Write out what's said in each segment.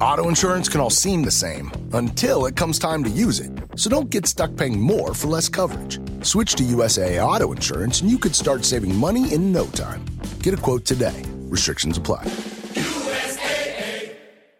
Auto insurance can all seem the same until it comes time to use it. So don't get stuck paying more for less coverage. Switch to USAA Auto Insurance and you could start saving money in no time. Get a quote today. Restrictions apply. USAA.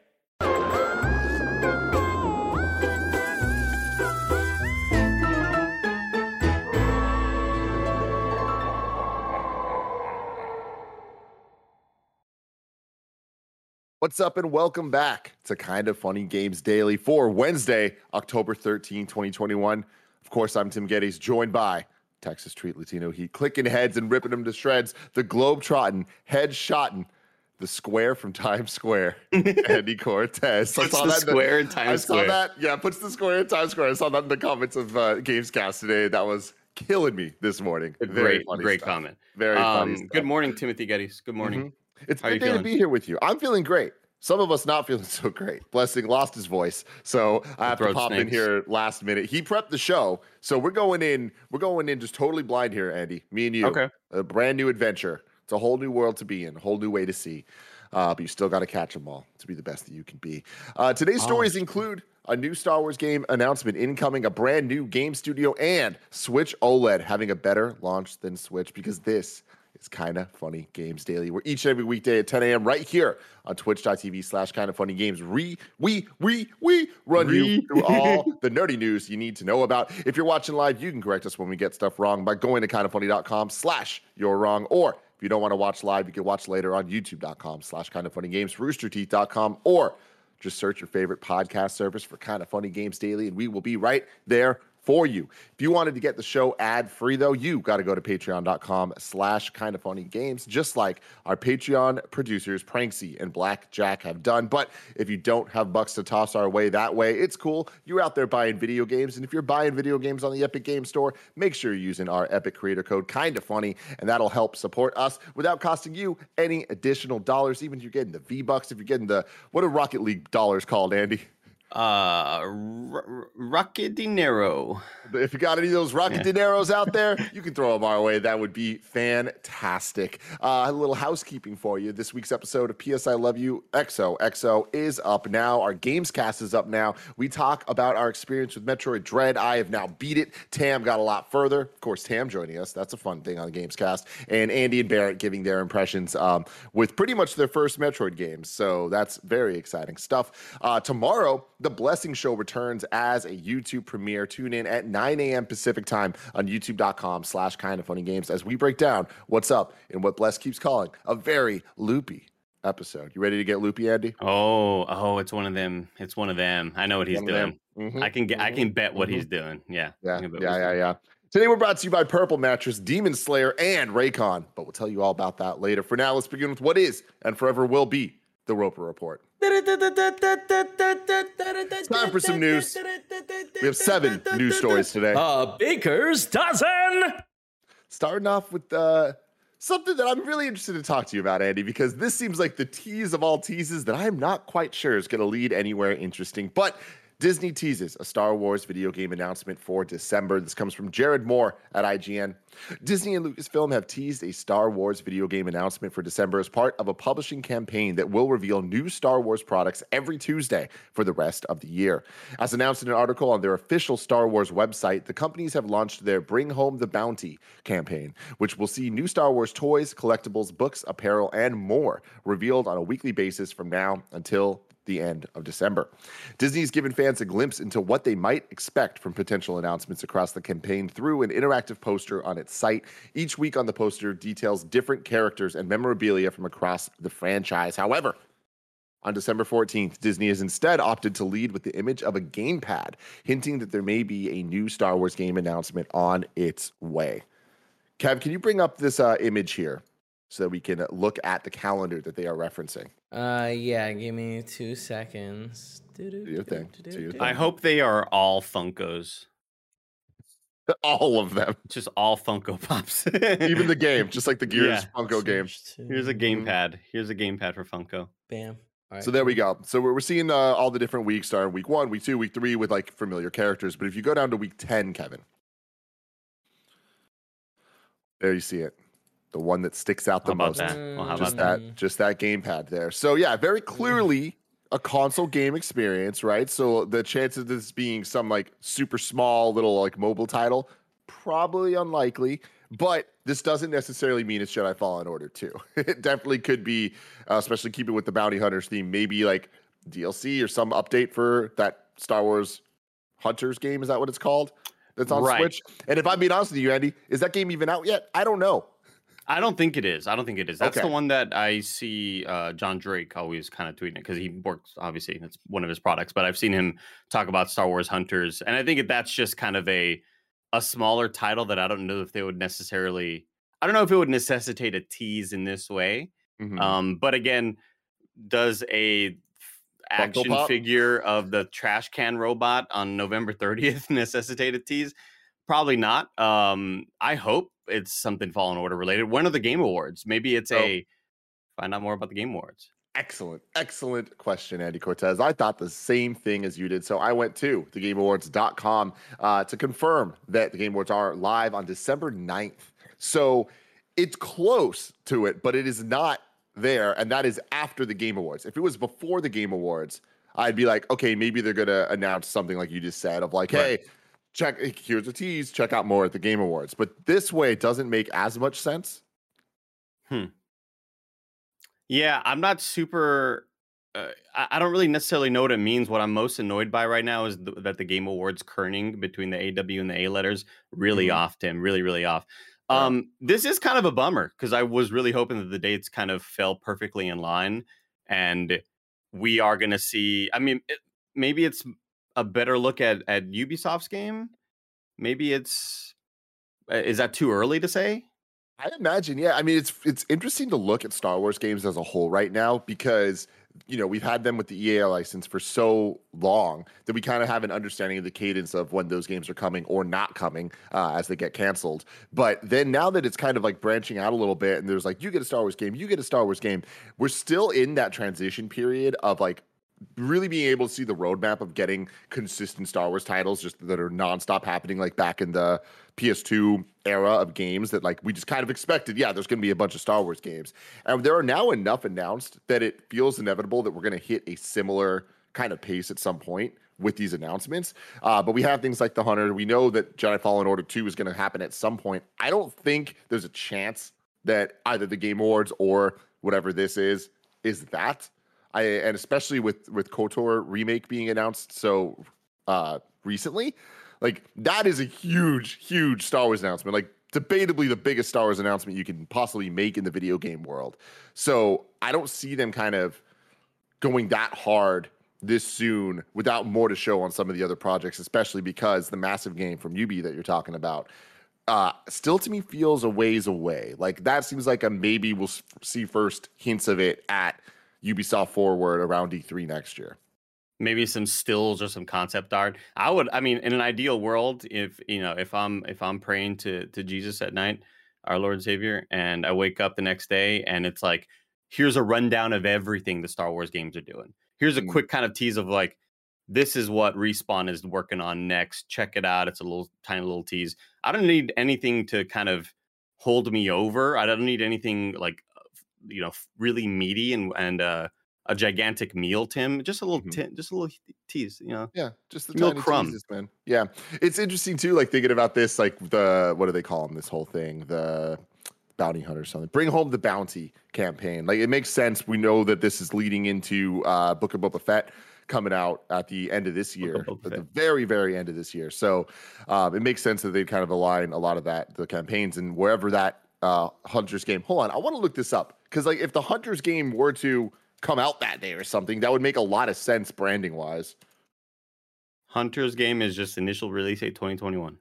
What's up and welcome back to Kind of Funny Games Daily for Wednesday, October 13, 2021. Of course, I'm Tim Geddes, joined by Texas Treat Latino Heat, clicking heads and ripping them to shreds, the globe-trotting, head-shotting, the square from Times Square, Andy Cortez. Puts the square in Times Square. I saw that. Yeah, puts the square in Times Square. I saw that in the comments of Gamescast today. That was killing me this morning. Great comment. Very funny stuff. Good morning, Timothy Geddes. Good morning. Mm-hmm. It's a good day to be here with you. I'm feeling great. Some of us not feeling so great. Blessing lost his voice, so I have to pop in here last minute. He prepped the show, so we're going in just totally blind here, Andy. Me and you. Okay. A brand new adventure. It's a whole new world to be in, a whole new way to see. But you still got to catch them all to be the best that you can be. Today's stories include a new Star Wars game announcement incoming, a brand new game studio, and Switch OLED having a better launch than Switch, because this is Kind of Funny Games Daily. We're each and every weekday at 10 a.m. right here on twitch.tv/kindoffunnygames. We run you through all the nerdy news you need to know about. If you're watching live, you can correct us when we get stuff wrong by going to kindoffunny.com/you're-wrong. Or if you don't want to watch live, you can watch later on youtube.com/kindoffunnygames, roosterteeth.com, or just search your favorite podcast service for Kind of Funny Games Daily, and we will be right there for you. If you wanted to get the show ad-free, though, you got to go to patreon.com/kindoffunnygames, just like our Patreon producers, Pranksy and Black Jack, have done. But if you don't have bucks to toss our way that way, it's cool. You're out there buying video games, and if you're buying video games on the Epic Game Store, make sure you're using our Epic creator code, KINDOFFUNNY, and that'll help support us without costing you any additional dollars, even if you're getting the V-Bucks, if you're getting the, what are Rocket League dollars called, Andy? Rocket Dinero. If you got any of those Rocket Dineros out there, you can throw them our way. That would be fantastic. A little housekeeping for you. This week's episode of PS I Love You XOXO is up now. Our Gamescast is up now. We talk about our experience with Metroid Dread. I have now beat it. Tam got a lot further. Of course, Tam joining us. That's a fun thing on the Gamescast. And Andy and Barrett giving their impressions with pretty much their first Metroid games. So that's very exciting stuff. Tomorrow, The Blessing Show returns as a YouTube premiere. Tune in at 9 a.m. Pacific time on youtube.com/kindoffunnygames as we break down what's up in what Bless keeps calling a very loopy episode. You ready to get loopy, Andy? Oh, it's one of them. It's one of them. I know what he's doing. I can bet what he's doing. Yeah. Today we're brought to you by Purple Mattress, Demon Slayer, and Raycon, but we'll tell you all about that later. For now, let's begin with what is and forever will be the Roper Report. It's time for some news. We have 7 news stories today. Baker's dozen. Starting off with something that I'm really interested to talk to you about, Andy, because this seems like the tease of all teases that I'm not quite sure is going to lead anywhere interesting. But Disney teases a Star Wars video game announcement for December. This comes from Jared Moore at IGN. Disney and Lucasfilm have teased a Star Wars video game announcement for December as part of a publishing campaign that will reveal new Star Wars products every Tuesday for the rest of the year. As announced in an article on their official Star Wars website, the companies have launched their Bring Home the Bounty campaign, which will see new Star Wars toys, collectibles, books, apparel, and more revealed on a weekly basis from now until the end of December. Disney's given fans a glimpse into what they might expect from potential announcements across the campaign through an interactive poster on its site. Each week on the poster details different characters and memorabilia from across the franchise. However, on December 14th, Disney has instead opted to lead with the image of a gamepad, hinting that there may be a new Star Wars game announcement on its way. Kev, can you bring up this image here so that we can look at the calendar that they are referencing? Yeah, give me 2 seconds. Do your thing. I hope they are all Funkos. All of them. Just all Funko Pops. Even the game, just like the Gears Funko game. Here's a gamepad. Here's a gamepad for Funko. Bam. All right. So there we go. So we're seeing all the different weeks, starting week 1, week 2, week 3 with like familiar characters. But if you go down to week 10, Kevin, there you see it. The one that sticks out the most. How about just that gamepad there. So yeah, very clearly a console game experience, right? So the chances of this being some like super small little like mobile title, probably unlikely. But this doesn't necessarily mean it's Jedi Fallen Order 2. It definitely could be, especially keeping with the Bounty Hunters theme, maybe like DLC or some update for that Star Wars Hunters game. Is that what it's called? That's on Switch. And if I'm being honest with you, Andy, is that game even out yet? I don't know. I don't think it is. That's the one that I see John Drake always kind of tweeting it because he works, obviously, that's one of his products. But I've seen him talk about Star Wars Hunters. And I think that's just kind of a smaller title that I don't know if they would necessarily, I don't know if it would necessitate a tease in this way. Mm-hmm. But again, does a action figure of the trash can robot on November 30th necessitate a tease? Probably not. I hope it's something Fallen Order related. When are the Game Awards? Maybe it's find out more about the Game Awards. Excellent question, Andy Cortez. I thought the same thing as you did. So I went to thegameawards.com to confirm that the Game Awards are live on December 9th. So it's close to it, but it is not there. And that is after the Game Awards. If it was before the Game Awards, I'd be like, okay, maybe they're going to announce something like you just said of like, hey, here's a tease, check out more at the Game Awards. But this way, it doesn't make as much sense. Yeah, I'm not super... I don't really necessarily know what it means. What I'm most annoyed by right now is that the Game Awards kerning between the AW and the A letters really off, Tim. Really, really off. This is kind of a bummer because I was really hoping that the dates kind of fell perfectly in line. And we are going to see... I mean, maybe it's a better look at Ubisoft's game. Maybe is that too early to say? I imagine, yeah. I mean, it's interesting to look at Star Wars games as a whole right now because, you know, we've had them with the EA license for so long that we kind of have an understanding of the cadence of when those games are coming or not coming as they get canceled. But then now that it's kind of like branching out a little bit and there's like, you get a Star Wars game, you get a Star Wars game, we're still in that transition period of like really being able to see the roadmap of getting consistent Star Wars titles just that are nonstop happening like back in the PS2 era of games that like we just kind of expected, yeah, there's going to be a bunch of Star Wars games. And there are now enough announced that it feels inevitable that we're going to hit a similar kind of pace at some point with these announcements. But we have things like the Hunter. We know that Jedi Fallen Order 2 is going to happen at some point. I don't think there's a chance that either the Game Awards or whatever this is that. And especially with KOTOR remake being announced so recently, like that is a huge Star Wars announcement. Like debatably the biggest Star Wars announcement you can possibly make in the video game world. So I don't see them kind of going that hard this soon without more to show on some of the other projects, especially because the massive game from Ubi that you're talking about still to me feels a ways away. Like that seems like a maybe we'll see first hints of it at Ubisoft Forward around E3 next year. Maybe some stills or some concept art. I mean, in an ideal world, if I'm praying to Jesus at night, our Lord and Savior, and I wake up the next day and it's like, here's a rundown of everything the Star Wars games are doing. Here's a quick kind of tease of like, this is what Respawn is working on next. Check it out. It's a tiny little tease. I don't need anything to kind of hold me over. I don't need anything like, really meaty and a gigantic meal, Tim. Just a little just a little tease, Yeah, just the little tiny crumb. Teases, man. Yeah, it's interesting too. Like thinking about this, like what do they call them? This whole thing, the bounty hunter or something. Bring home the bounty campaign. Like it makes sense. We know that this is leading into Book of Boba Fett coming out at the end of this year, at the very, very end of this year. So it makes sense that they kind of align a lot of the campaigns and wherever that Hunters game. Hold on, I want to look this up because like if the Hunters game were to come out that day or something, that would make a lot of sense branding wise. Hunters game is just initial release date 2021.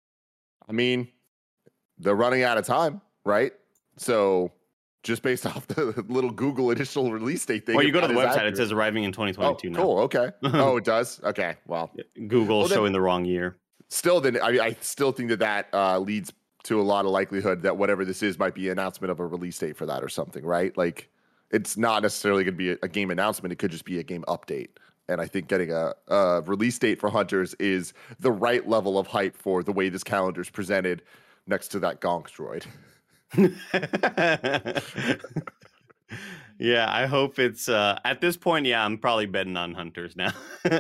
I mean, they're running out of time, right? So just based off the little Google initial release date thing. Well, you go to the website, it says arriving in 2022 now. Cool, okay. Oh, it does? Okay, well. Google showing the wrong year. Still, then I still think that leads to a lot of likelihood that whatever this is might be an announcement of a release date for that or something, right? Like, it's not necessarily going to be a game announcement. It could just be a game update. And I think getting a release date for Hunters is the right level of hype for the way this calendar is presented next to that Gonk droid. Yeah, I hope it's at this point. Yeah, I'm probably betting on Hunters now.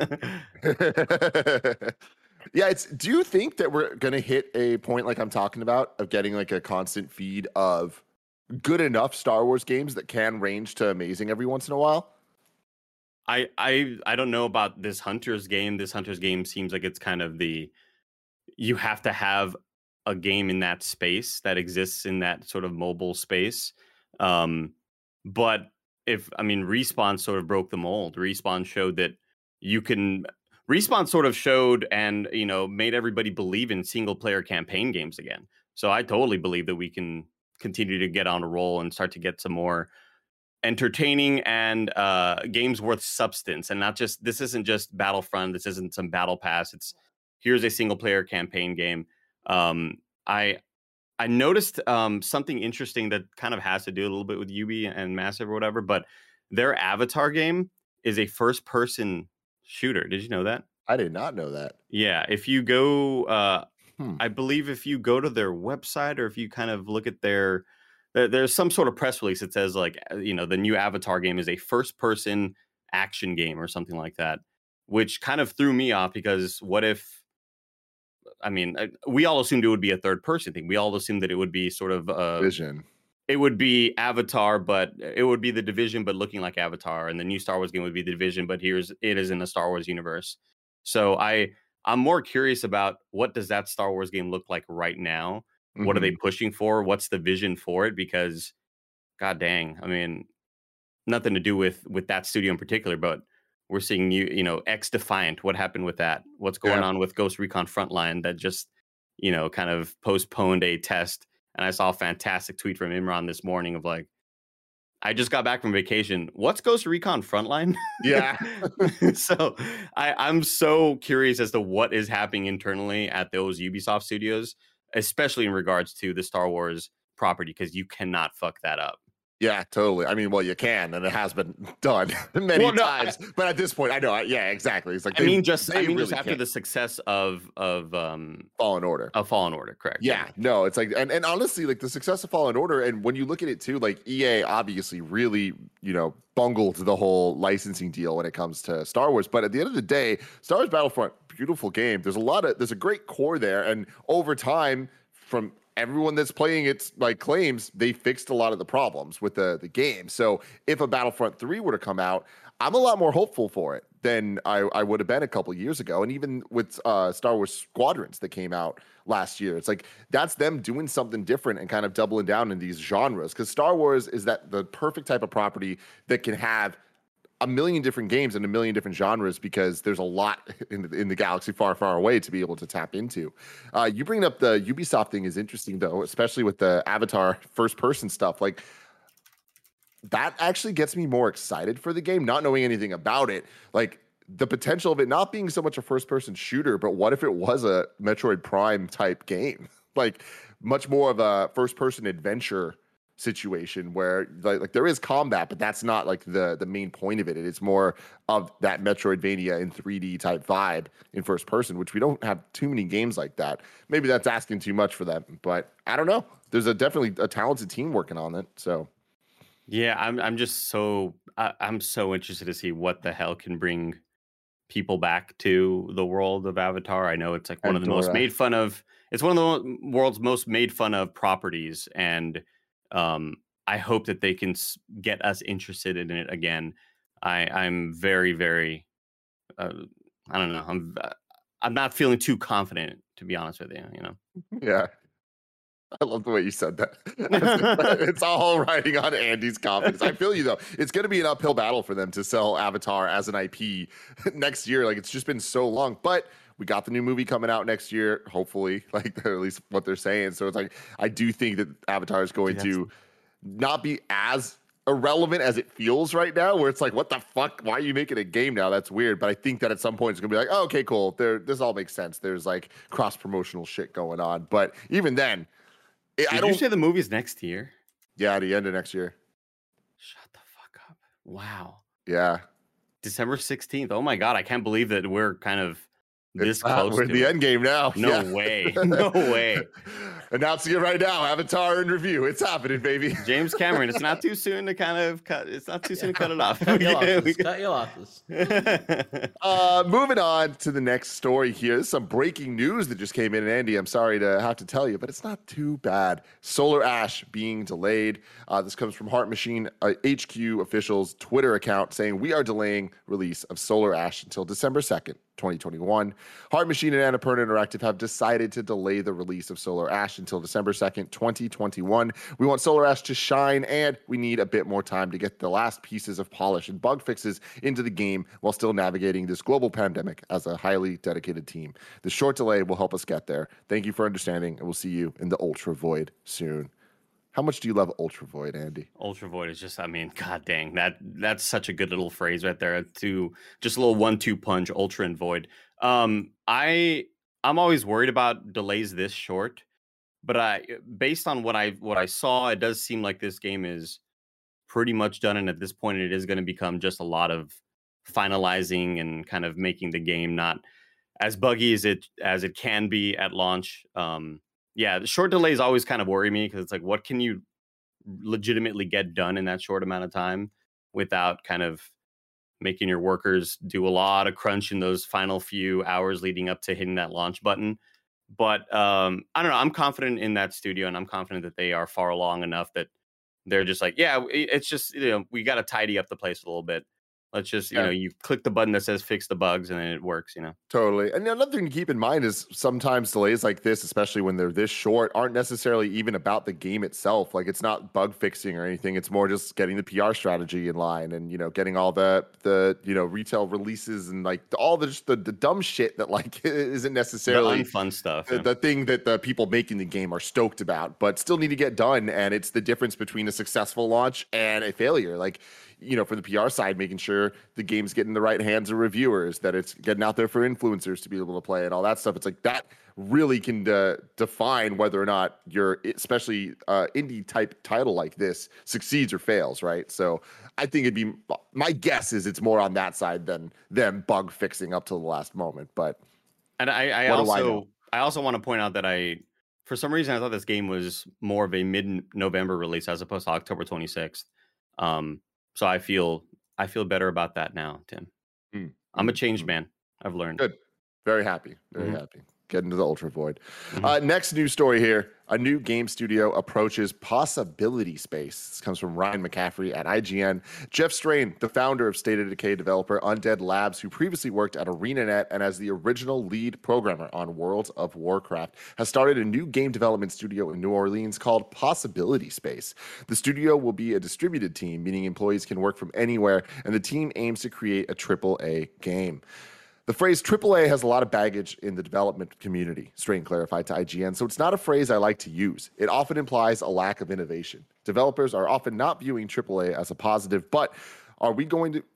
Yeah, do you think that we're gonna hit a point like I'm talking about of getting like a constant feed of good enough Star Wars games that can range to amazing every once in a while? I don't know about this Hunters game. This Hunters game seems like it's kind of you have to have a game in that space that exists in that sort of mobile space. But Respawn sort of broke the mold. Respawn showed that you can. Respawn sort of showed and made everybody believe in single player campaign games again. So I totally believe that we can continue to get on a roll and start to get some more entertaining and games worth substance, and not just, this isn't just Battlefront, this isn't some battle pass, it's here's a single player campaign game. I noticed something interesting that kind of has to do a little bit with Ubi and Massive or whatever, but their Avatar game is a first person shooter. Did you know that? I did not know that. Yeah, if you go I believe if you go to their website, or if you kind of look at there's some sort of press release that says like, the new Avatar game is a first person action game or something like that, which kind of threw me off, because what if, we all assumed it would be a third person thing. We all assumed that it would be sort of Vision. It would be Avatar, but it would be the Division, but looking like Avatar, and the new Star Wars game would be the Division, but it is in the Star Wars universe. So I'm more curious about, what does that Star Wars game look like right now? Mm-hmm. What are they pushing for? What's the vision for it? Because, god dang, nothing to do with that studio in particular, but we're seeing X Defiant. What happened with that? What's going on with Ghost Recon Frontline that just, kind of postponed a test? And I saw a fantastic tweet from Imran this morning of like, I just got back from vacation. What's Ghost Recon Frontline? Yeah. So I'm so curious as to what is happening internally at those Ubisoft studios, especially in regards to the Star Wars property, because you cannot fuck that up. Yeah, totally. You can, and it has been done many times. But at this point, I know. Yeah, exactly. It's like just after the success of Fallen Order. Of Fallen Order, correct? Yeah, no, it's like, and honestly, like the success of Fallen Order, and when you look at it too, like EA obviously really, bungled the whole licensing deal when it comes to Star Wars. But at the end of the day, Star Wars Battlefront, beautiful game. There's a great core there, and over time, from everyone that's playing it claims they fixed a lot of the problems with the game. So if a Battlefront 3 were to come out, I'm a lot more hopeful for it than I would have been a couple years ago. And even with Star Wars Squadrons that came out last year, it's like that's them doing something different and kind of doubling down in these genres, because Star Wars is the perfect type of property that can have a million different games and a million different genres, because there's a lot in the galaxy far, far away to be able to tap into. You bring up the Ubisoft thing is interesting, though, especially with the Avatar first-person stuff. Like, that actually gets me more excited for the game, not knowing anything about it. Like, the potential of it not being so much a first-person shooter, but what if it was a Metroid Prime type game? Like, much more of a first-person adventure situation where like there is combat, but that's not like the main point of it. It's more of that Metroidvania in 3D type vibe in first person, which we don't have too many games like that. Maybe that's asking too much for them, but I don't know. There's definitely a talented team working on it. So yeah, I'm just so I'm so interested to see what the hell can bring people back to the world of Avatar. I know it's like one of the most made fun of. It's one of the world's most made fun of properties, and I hope that they can get us interested in it again. I'm very, very, I don't know. I'm not feeling too confident, to be honest with you. Yeah, I love the way you said that. It's all riding on Andy's confidence. I feel you though. It's going to be an uphill battle for them to sell Avatar as an IP next year. Like, it's just been so long, but we got the new movie coming out next year, hopefully, like at least what they're saying. So it's like, I do think that Avatar is going to not be as irrelevant as it feels right now, where it's like, what the fuck? Why are you making a game now? That's weird. But I think that at some point it's going to be like, oh, okay, cool. This all makes sense. There's like cross-promotional shit going on. But even then, Did you say the movie's next year? Yeah, the end of next year. Shut the fuck up. Wow. Yeah. December 16th. Oh my God. I can't believe that we're kind of this close. We're in the end game now. No way. No way. Announcing it right now. Avatar in review. It's happening, baby. James Cameron. It's not too soon to kind of cut. It's not too soon to cut it off. Cut your losses. Moving on to the next story here. There's some breaking news that just came in. And Andy, I'm sorry to have to tell you, but it's not too bad. Solar Ash being delayed. This comes from Heart Machine HQ officials Twitter account saying we are delaying release of Solar Ash until December 2nd. 2021. Heart Machine and Annapurna Interactive have decided to delay the release of Solar Ash until December 2nd, 2021. We want Solar Ash to shine, and we need a bit more time to get the last pieces of polish and bug fixes into the game while still navigating this global pandemic as a highly dedicated team. The short delay will help us get there. Thank you for understanding, and we'll see you in the Ultra Void soon. How much do you love Ultra Void, Andy? Ultra Void is just, I mean, god dang, that's such a good little phrase right there. To just a little 1-2 punch, Ultra and Void. I'm always worried about delays this short, but based on what I saw, it does seem like this game is pretty much done, and at this point, it is going to become just a lot of finalizing and kind of making the game not as buggy as it can be at launch. Yeah, the short delays always kind of worry me because it's like, what can you legitimately get done in that short amount of time without kind of making your workers do a lot of crunch in those final few hours leading up to hitting that launch button? But I don't know. I'm confident in that studio, and I'm confident that they are far along enough that they're just like, yeah, it's just, we got to tidy up the place a little bit. Let's just, you click the button that says fix the bugs and then it works, Totally. And another thing to keep in mind is sometimes delays like this, especially when they're this short, aren't necessarily even about the game itself. Like, it's not bug fixing or anything. It's more just getting the PR strategy in line and, getting all the retail releases and like all the dumb shit that like isn't necessarily the unfun stuff. The thing that the people making the game are stoked about, but still need to get done. And it's the difference between a successful launch and a failure. Like, for the PR side, making sure the game's getting the right hands of reviewers, that it's getting out there for influencers to be able to play and all that stuff. It's like that really can define whether or not your, especially indie type title like this, succeeds or fails, right? So I think my guess is it's more on that side than them bug fixing up to the last moment. But I also want to point out that for some reason I thought this game was more of a mid-November release as opposed to October 26th. So I feel better about that now, Tim. I'm a changed man. I've learned. Good. Very happy. Very happy. Get into the Ultra Void. Next news story here. A new game studio approaches possibility space. This comes from Ryan McCaffrey at IGN. Jeff Strain, the founder of State of Decay developer Undead Labs, who previously worked at ArenaNet and as the original lead programmer on World of Warcraft, has started a new game development studio in New Orleans called Possibility Space. The studio will be a distributed team, meaning employees can work from anywhere, and the team aims to create a AAA game. The phrase AAA has a lot of baggage in the development community, Strain clarified to IGN, so it's not a phrase I like to use. It often implies a lack of innovation. Developers are often not viewing AAA as a positive, but are we going to...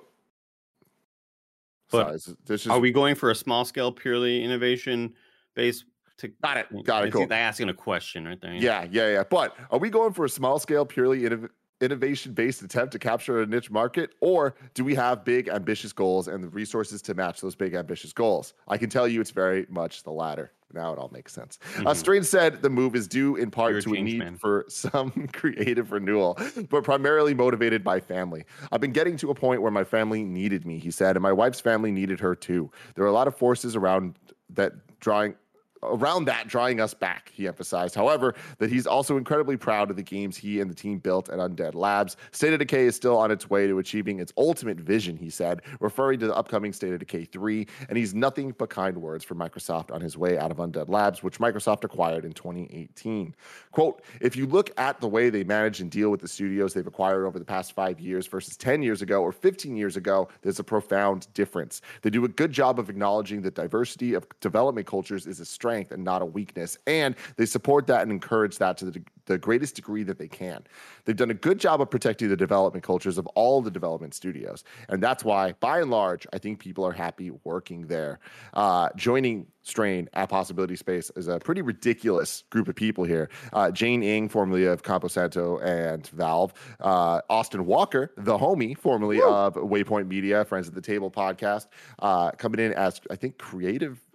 Are we going for a small-scale, purely innovation-based... Got it, cool. They're asking a question right there. Yeah. But are we going for a small-scale, purely innovation-based attempt to capture a niche market, or do we have big ambitious goals and the resources to match those big ambitious goals? I can tell you it's very much the latter. Now it all makes sense. Strain said the move is due in part to a need for some creative renewal, but primarily motivated by family. I've been getting to a point where my family needed me, he said, and my wife's family needed her too. There are a lot of forces around that drawing us back, he emphasized. However, that he's also incredibly proud of the games he and the team built at Undead Labs. State of Decay is still on its way to achieving its ultimate vision, he said, referring to the upcoming State of Decay 3, and he's nothing but kind words for Microsoft on his way out of Undead Labs, which Microsoft acquired in 2018. Quote, if you look at the way they manage and deal with the studios they've acquired over the past 5 years versus 10 years ago or 15 years ago, there's a profound difference. They do a good job of acknowledging that diversity of development cultures is a strength and not a weakness, and they support that and encourage that to the greatest degree that they can. They've done a good job of protecting the development cultures of all the development studios, and that's why, by and large, I think people are happy working there. Joining Strain at Possibility Space is a pretty ridiculous group of people here. Jane Ng, formerly of Campo Santo and Valve. Austin Walker, the homie, formerly of Waypoint Media, Friends at the Table podcast, coming in as, I think, creative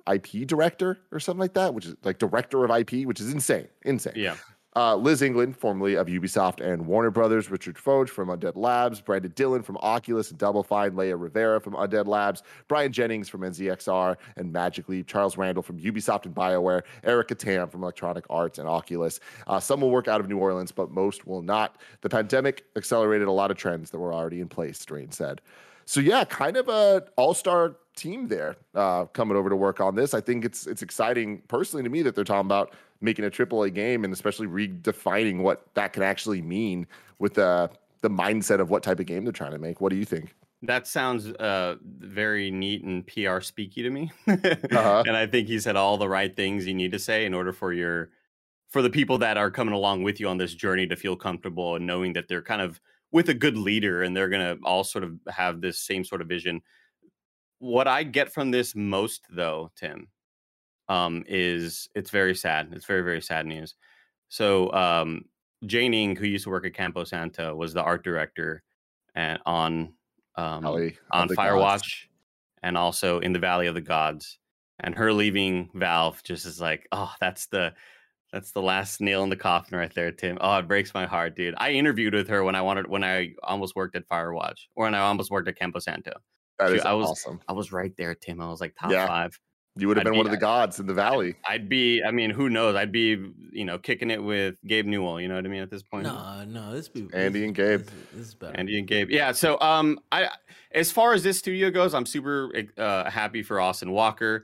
IP director or something like that, which is like director of IP, which is insane. Yeah. Liz England, formerly of Ubisoft and Warner Brothers, Richard Foch from Undead Labs, Brandon Dillon from Oculus and Double Fine, Leia Rivera from Undead Labs, Brian Jennings from NZXR and Magic Leap, Charles Randall from Ubisoft and BioWare, Erica Tam from Electronic Arts and Oculus. Some will work out of New Orleans, but most will not. The pandemic accelerated a lot of trends that were already in place, Strain said. So yeah, kind of a all-star team there coming over to work on this. I think it's exciting personally to me that they're talking about making a AAA game and especially redefining what that can actually mean with the mindset of what type of game they're trying to make. What do you think? That sounds very neat and PR speaky to me. And I think he said all the right things you need to say in order for the people that are coming along with you on this journey to feel comfortable and knowing that they're kind of with a good leader and they're going to all sort of have this same sort of vision. What I get from this most, though, Tim, is it's very sad. It's very, very sad news. So Jane Ng, who used to work at Campo Santo, was the art director on Firewatch and also in the Valley of the Gods. And her leaving Valve just is like, oh, that's the last nail in the coffin right there, Tim. Oh, it breaks my heart, dude. I interviewed with her when I almost worked at Firewatch, or when I almost worked at Campo Santo. That is awesome. I was right there, Tim. I was like top 5. You would have been one of the gods in the Valley. Who knows? I'd be, kicking it with Gabe Newell. You know what I mean? At this point, no, Andy and Gabe. This is better. Andy and Gabe. Yeah. So, as far as this studio goes, I'm super happy for Austin Walker.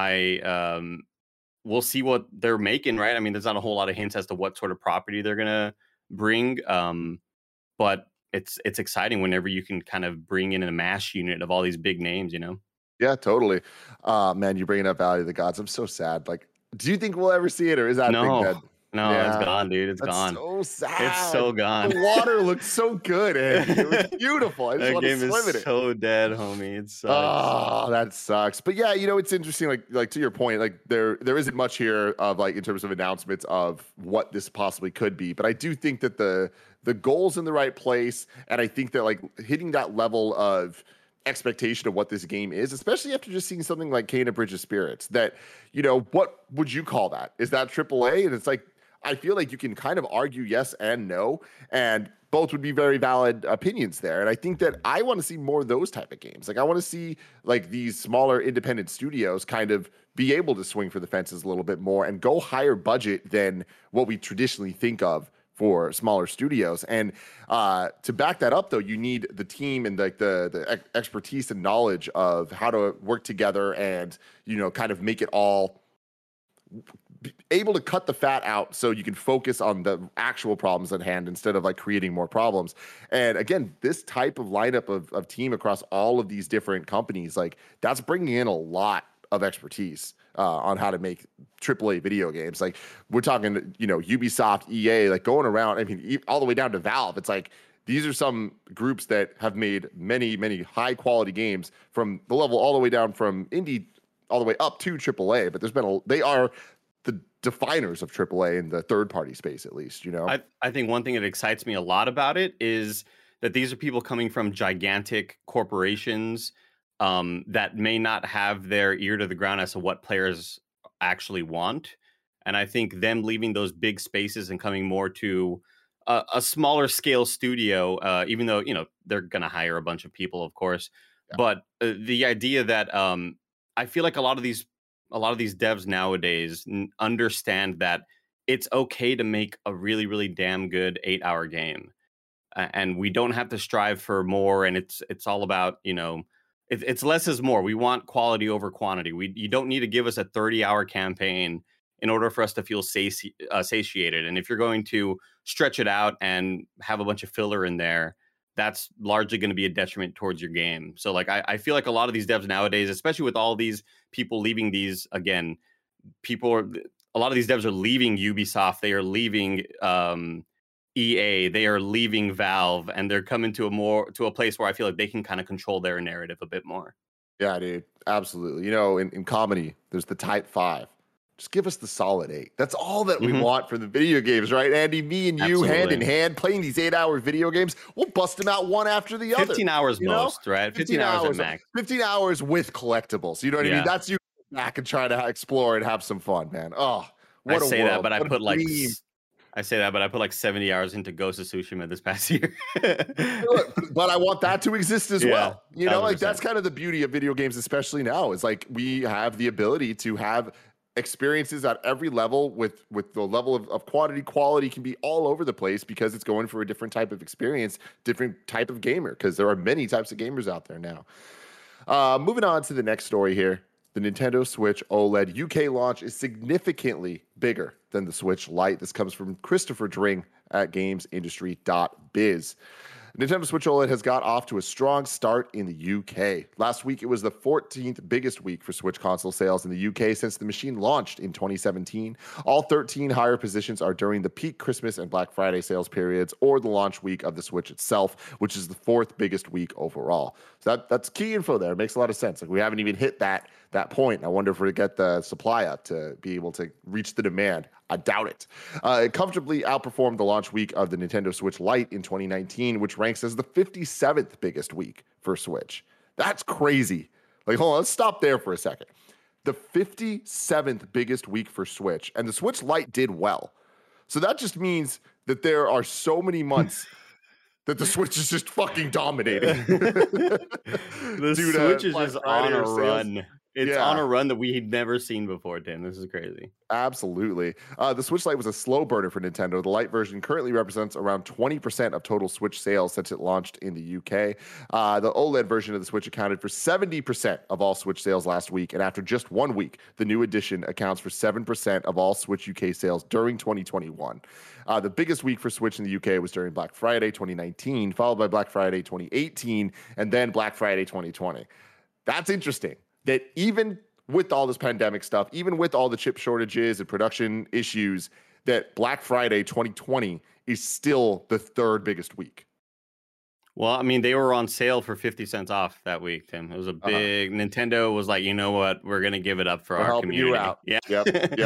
We'll see what they're making, right? I mean, there's not a whole lot of hints as to what sort of property they're gonna bring, but it's exciting whenever you can kind of bring in a mash unit of all these big names, Yeah, totally. Man, you're bringing up Valley of the Gods. I'm so sad. Like, do you think we'll ever see it, or is that thing dead? No, yeah. It's gone, dude. It's gone. So sad. It's so gone. The water looked so good, and it was beautiful. I just want to swim in it. So dead, homie. It sucks. Oh, that sucks. But yeah, it's interesting. Like to your point, like there isn't much here of like in terms of announcements of what this possibly could be. But I do think that the goal's in the right place, and I think that like hitting that level of expectation of what this game is, especially after just seeing something like Kena Bridge of Spirits, that, what would you call that? Is that AAA? And it's like, I feel like you can kind of argue yes and no, and both would be very valid opinions there. And I think that I want to see more of those type of games. Like I want to see like these smaller independent studios kind of be able to swing for the fences a little bit more and go higher budget than what we traditionally think of for smaller studios. And to back that up, though, you need the team and like the expertise and knowledge of how to work together and, kind of make it all able to cut the fat out so you can focus on the actual problems at hand instead of like creating more problems. And again, this type of lineup of team across all of these different companies, like that's bringing in a lot of expertise on how to make AAA video games. Like we're talking, Ubisoft, EA, like going around, I mean, all the way down to Valve. It's like, these are some groups that have made many, many high quality games from the level all the way down from indie all the way up to AAA. But they are the definers of AAA in the third party space, at least, I think one thing that excites me a lot about it is that these are people coming from gigantic corporations that may not have their ear to the ground as to what players actually want. And I think them leaving those big spaces and coming more to a smaller scale studio, even though, they're going to hire a bunch of people, of course. Yeah. But the idea that I feel like a lot of these devs nowadays understand that it's okay to make a really, really damn good 8-hour game. And we don't have to strive for more. And it's all about, it's less is more. We want quality over quantity. You don't need to give us a 30-hour campaign in order for us to feel satiated. And if you're going to stretch it out and have a bunch of filler in there, that's largely going to be a detriment towards your game. So like, I feel like a lot of these devs nowadays, especially with all these people leaving a lot of these devs are leaving Ubisoft. They are leaving EA. They are leaving Valve, and they're coming to a place where I feel like they can kind of control their narrative a bit more. Yeah, dude. Absolutely. In comedy, there's the type 5. Just give us the solid 8. That's all that we want for the video games, right, Andy? Me and you, absolutely, hand in hand, playing these 8-hour video games. We'll bust them out one after the other. 15 hours most, right? 15 hours at max. 15 hours with collectibles. You know what I mean? That's you back and try to explore and have some fun, man. Oh, what I a say world. that, but I What a put like dream. I say that, but I put like 70 hours into Ghost of Tsushima this past year. But I want that to exist as Yeah, well. You know, like 1000%. that's kind of the beauty of video games, especially now, is like we have the ability to have experiences at every level with the level of quality can be all over the place because it's going for a different type of experience, different type of gamer, because there are many types of gamers out there now. Moving on to the next story here. The Nintendo Switch OLED UK launch is significantly bigger than the Switch Lite. This comes from Christopher Dring at gamesindustry.biz. Nintendo Switch OLED has got off to a strong start in the UK. Last week, it was the 14th biggest week for Switch console sales in the UK since the machine launched in 2017. All 13 higher positions are during the peak Christmas and Black Friday sales periods or the launch week of the Switch itself, which is the fourth biggest week overall. So that's key info there. It makes a lot of sense. Like we haven't even hit that point. I wonder if we get the supply up to be able to reach the demand. I doubt it. It comfortably outperformed the launch week of the Nintendo Switch Lite in 2019, which ranks as the 57th biggest week for Switch. That's crazy. Like, hold on, let's stop there for a second. The 57th biggest week for Switch, and the Switch Lite did well. So that just means that there are so many months that the Switch is just fucking dominating. The Switch is just on a run. It's on a run that we had never seen before, Tim. This is crazy. Absolutely. The Switch Lite was a slow burner for Nintendo. The Lite version currently represents around 20% of total Switch sales since it launched in the UK. The OLED version of the Switch accounted for 70% of all Switch sales last week. And after just 1 week, the new edition accounts for 7% of all Switch UK sales during 2021. The biggest week for Switch in the UK was during Black Friday 2019, followed by Black Friday 2018, and then Black Friday 2020. That's interesting. That even with all this pandemic stuff, even with all the chip shortages and production issues, that Black Friday 2020 is still the third biggest week. Well, I mean, they were on sale for 50 cents off that week, Tim. It was a big Nintendo was like, you know what? We're going to give it up for our community. You out. Yeah. Yep.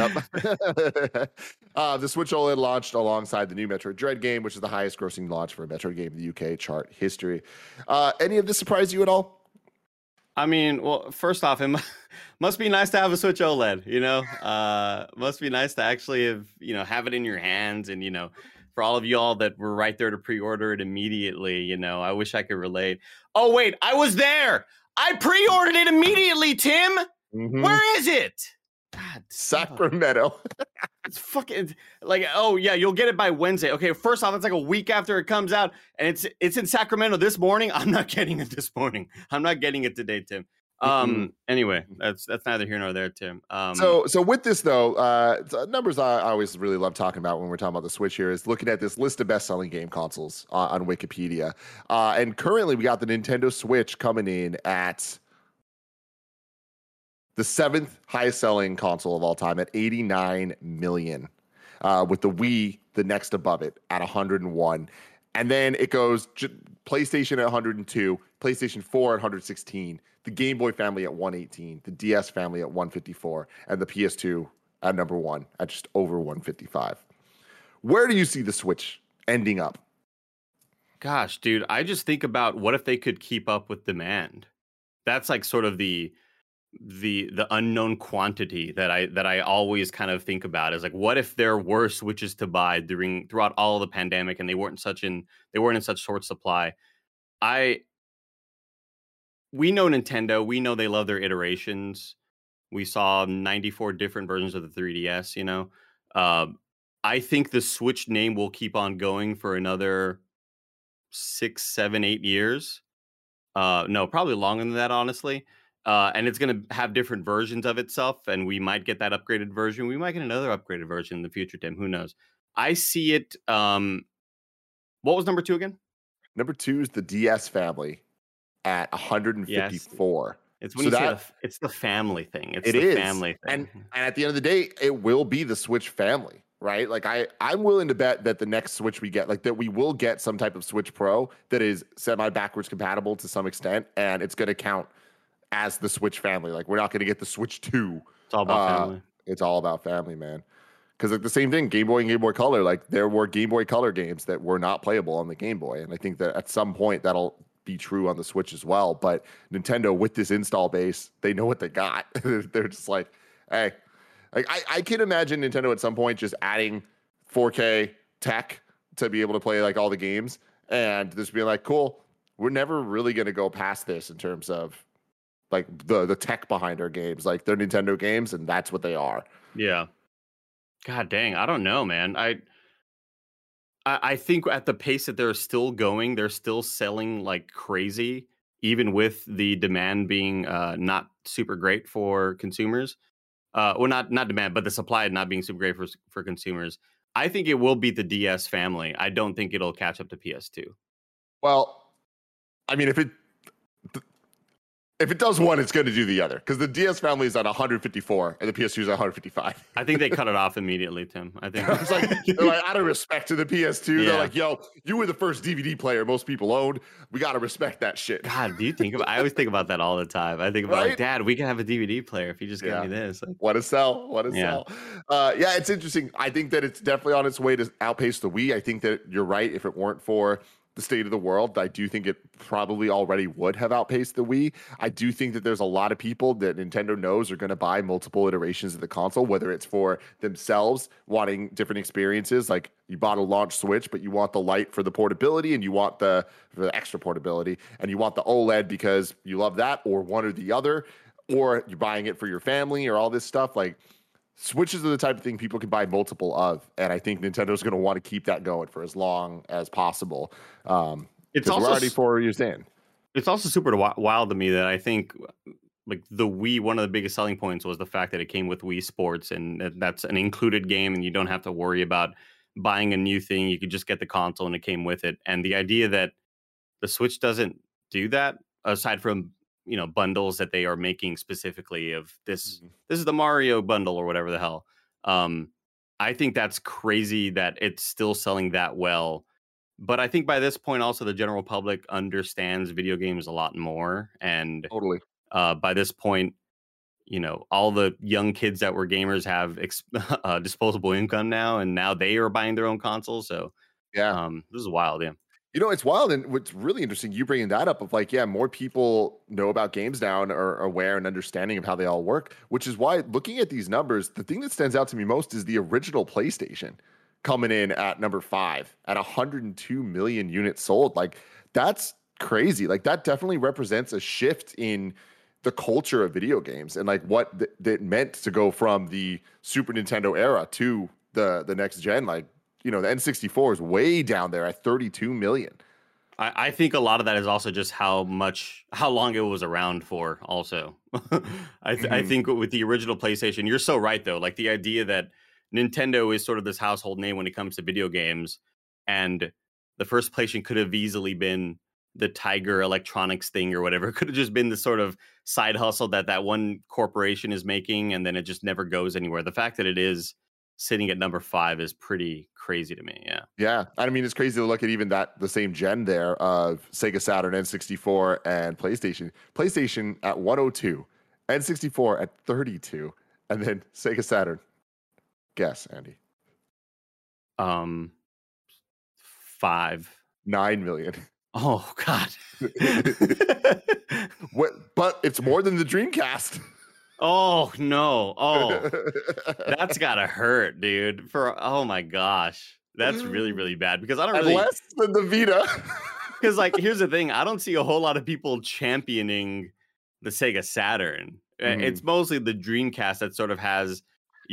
The Switch OLED launched alongside the new Metroid Dread game, which is the highest grossing launch for a Metroid game in the UK chart history. Any of this surprise you at all? I mean, well, first off, it must be nice to have a Switch OLED, you know? Must be nice to actually have, have it in your hands. And, for all of y'all that were right there to pre-order it immediately, I wish I could relate. Oh, wait, I was there. I pre-ordered it immediately, Tim. Mm-hmm. Where is it? God, Sacramento. It's fucking like, oh yeah, you'll get it by Wednesday. Okay, first off, it's like a week after it comes out, and it's in Sacramento this morning. I'm not getting it this morning. I'm not getting it today, Tim. Anyway, that's neither here nor there, Tim. So with this though, numbers I always really love talking about when we're talking about the Switch here is looking at this list of best-selling game consoles on Wikipedia, and currently we got the Nintendo Switch coming in at the 7th highest selling console of all time at 89 million, with the Wii the next above it at 101. And then it goes PlayStation at 102, PlayStation 4 at 116, the Game Boy family at 118, the DS family at 154, and the PS2 at number 1 at just over 155. Where do you see the Switch ending up? Gosh, dude, I just think about what if they could keep up with demand. That's like sort of the unknown quantity that I always kind of think about is like, what if there were Switches to buy throughout all of the pandemic and they weren't in such short supply. We know Nintendo, we know they love their iterations. We saw 94 different versions of the 3DS, I think the Switch name will keep on going for another 6, 7, 8 years. No, probably longer than that, honestly. And it's going to have different versions of itself, and we might get that upgraded version. We might get another upgraded version in the future, Tim. Who knows? I see it. What was number 2 again? Number 2 is the DS family at 154. It's when it's the family thing. It's the family thing. And at the end of the day, it will be the Switch family, right? Like I'm willing to bet that the next Switch we get, like that we will get some type of Switch Pro that is semi-backwards compatible to some extent, and it's going to count as the Switch family. Like we're not going to get the Switch 2. It's all about family. It's all about family, man. Because like the same thing, Game Boy and Game Boy Color, like there were Game Boy Color games that were not playable on the Game Boy. And I think that at some point that'll be true on the Switch as well. But Nintendo, with this install base, they know what they got. They're just like, hey, like I can imagine Nintendo at some point just adding 4K tech to be able to play like all the games, and just being like, cool, we're never really going to go past this in terms of like the tech behind our games. Like they're Nintendo games, and that's what they are. Yeah. God dang, I don't know, man. I think at the pace that they're still going, they're still selling like crazy, even with the demand being not super great for consumers. Well, not demand, but the supply not being super great for consumers. I think it will beat the DS family. I don't think it'll catch up to PS2. Well, I mean, if it does one, it's going to do the other, because the DS family is at 154 and the PS2 is at 155. I think they cut it off immediately, Tim. I think it's like, they're like, out of respect to the PS2, Yeah. they're like, yo, you were the first DVD player most people owned. We got to respect that shit. God, do you think about? I always think about that all the time. I think about like, Right? Dad, we can have a DVD player if you just give me this. Like, What a sell. What a Yeah. sell. Yeah, it's interesting. I think that it's definitely on its way to outpace the Wii. I think that you're right. If it weren't for the state of the world, I do think it probably already would have outpaced the Wii. I do think that there's a lot of people that Nintendo knows are going to buy multiple iterations of the console, whether it's for themselves wanting different experiences. Like you bought a launch Switch, but you want the Lite for the portability, and you want for the extra portability, and you want the OLED because you love that, or one or the other, or you're buying it for your family, or all this stuff. Like Switches are the type of thing people can buy multiple of, and I think Nintendo's going to want to keep that going for as long as possible. It's 'cause also we're already 4 years in. It's also super wild to me that I think like the Wii, one of the biggest selling points was the fact that it came with Wii Sports, and that's an included game, and you don't have to worry about buying a new thing. You could just get the console, and it came with it. And the idea that the Switch doesn't do that, aside from bundles that they are making specifically of this. This is the Mario bundle or whatever the hell. I think that's crazy that it's still selling that well. But I think by this point, also the general public understands video games a lot more, and Totally. by this point, all the young kids that were gamers have disposable income now, and now they are buying their own consoles. So Yeah. this is wild. Yeah. It's wild. And what's really interesting, you bringing that up of like, yeah, more people know about games now and are aware and understanding of how they all work, which is why looking at these numbers, the thing that stands out to me most is the original PlayStation coming in at number 5 at 102 million units sold. Like that's crazy. Like that definitely represents a shift in the culture of video games and like what that meant to go from the Super Nintendo era to the next gen. Like, the N64 is way down there at 32 million. I think a lot of that is also just how long it was around for. Also, I think with the original PlayStation, you're so right though. Like the idea that Nintendo is sort of this household name when it comes to video games, and the first PlayStation could have easily been the Tiger Electronics thing or whatever. It could have just been the sort of side hustle that one corporation is making, and then it just never goes anywhere. The fact that it is sitting at number 5 is pretty crazy to me. Yeah. I mean, it's crazy to look at even the same gen there of Sega Saturn, N64, and PlayStation. PlayStation at 102, N64 at 32, and then Sega Saturn. Guess, Andy. 5. 9 million. Oh God. But it's more than the Dreamcast. Oh no! Oh, that's gotta hurt, dude. Oh my gosh, that's really really bad because I don't really less than the Vita. Because like here's the thing, I don't see a whole lot of people championing the Sega Saturn. It's mostly the Dreamcast that sort of has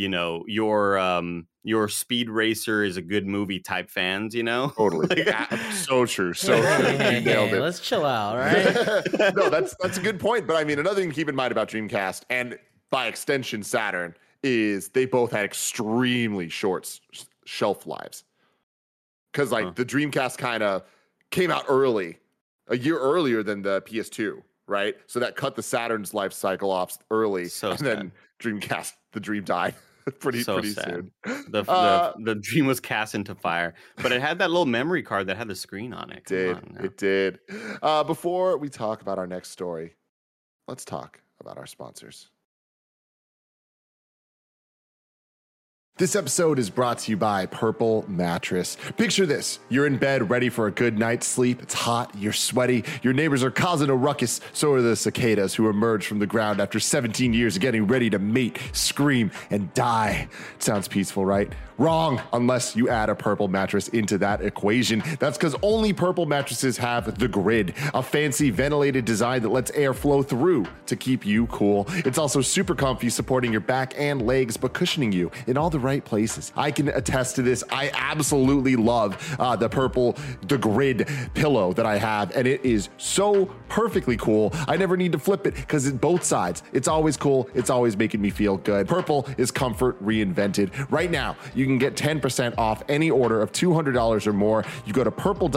your Speed Racer is a good movie type fans. Totally. So true. So true. Hey, let's chill out, right? No, that's a good point. But I mean, another thing to keep in mind about Dreamcast and by extension Saturn is they both had extremely short shelf lives. Because like the Dreamcast kind of came out early, a year earlier than the PS2, right? So that cut the Saturn's life cycle off early. So and then Dreamcast, the dream died. pretty sad. soon. The dream was cast into fire, but it had that little memory card that had the screen on it. It did. Before we talk about our next story, let's talk about our sponsors. This episode is brought to you by Purple Mattress. Picture this. You're in bed ready for a good night's sleep. It's hot, you're sweaty, your neighbors are causing a ruckus. So are the cicadas who emerged from the ground after 17 years of getting ready to mate, scream, and die. Sounds peaceful, right? Wrong, unless you add a Purple mattress into that equation. That's because only Purple mattresses have the Grid, a fancy ventilated design that lets air flow through to keep you cool. It's also super comfy, supporting your back and legs, but cushioning you in all the right places. I can attest to this. I absolutely love the Grid pillow that I have, and it is so perfectly cool. I never need to flip it because it's both sides. It's always cool. It's always making me feel good. Purple is comfort reinvented. Right now, you can get 10% off any order of $200 or more. You go to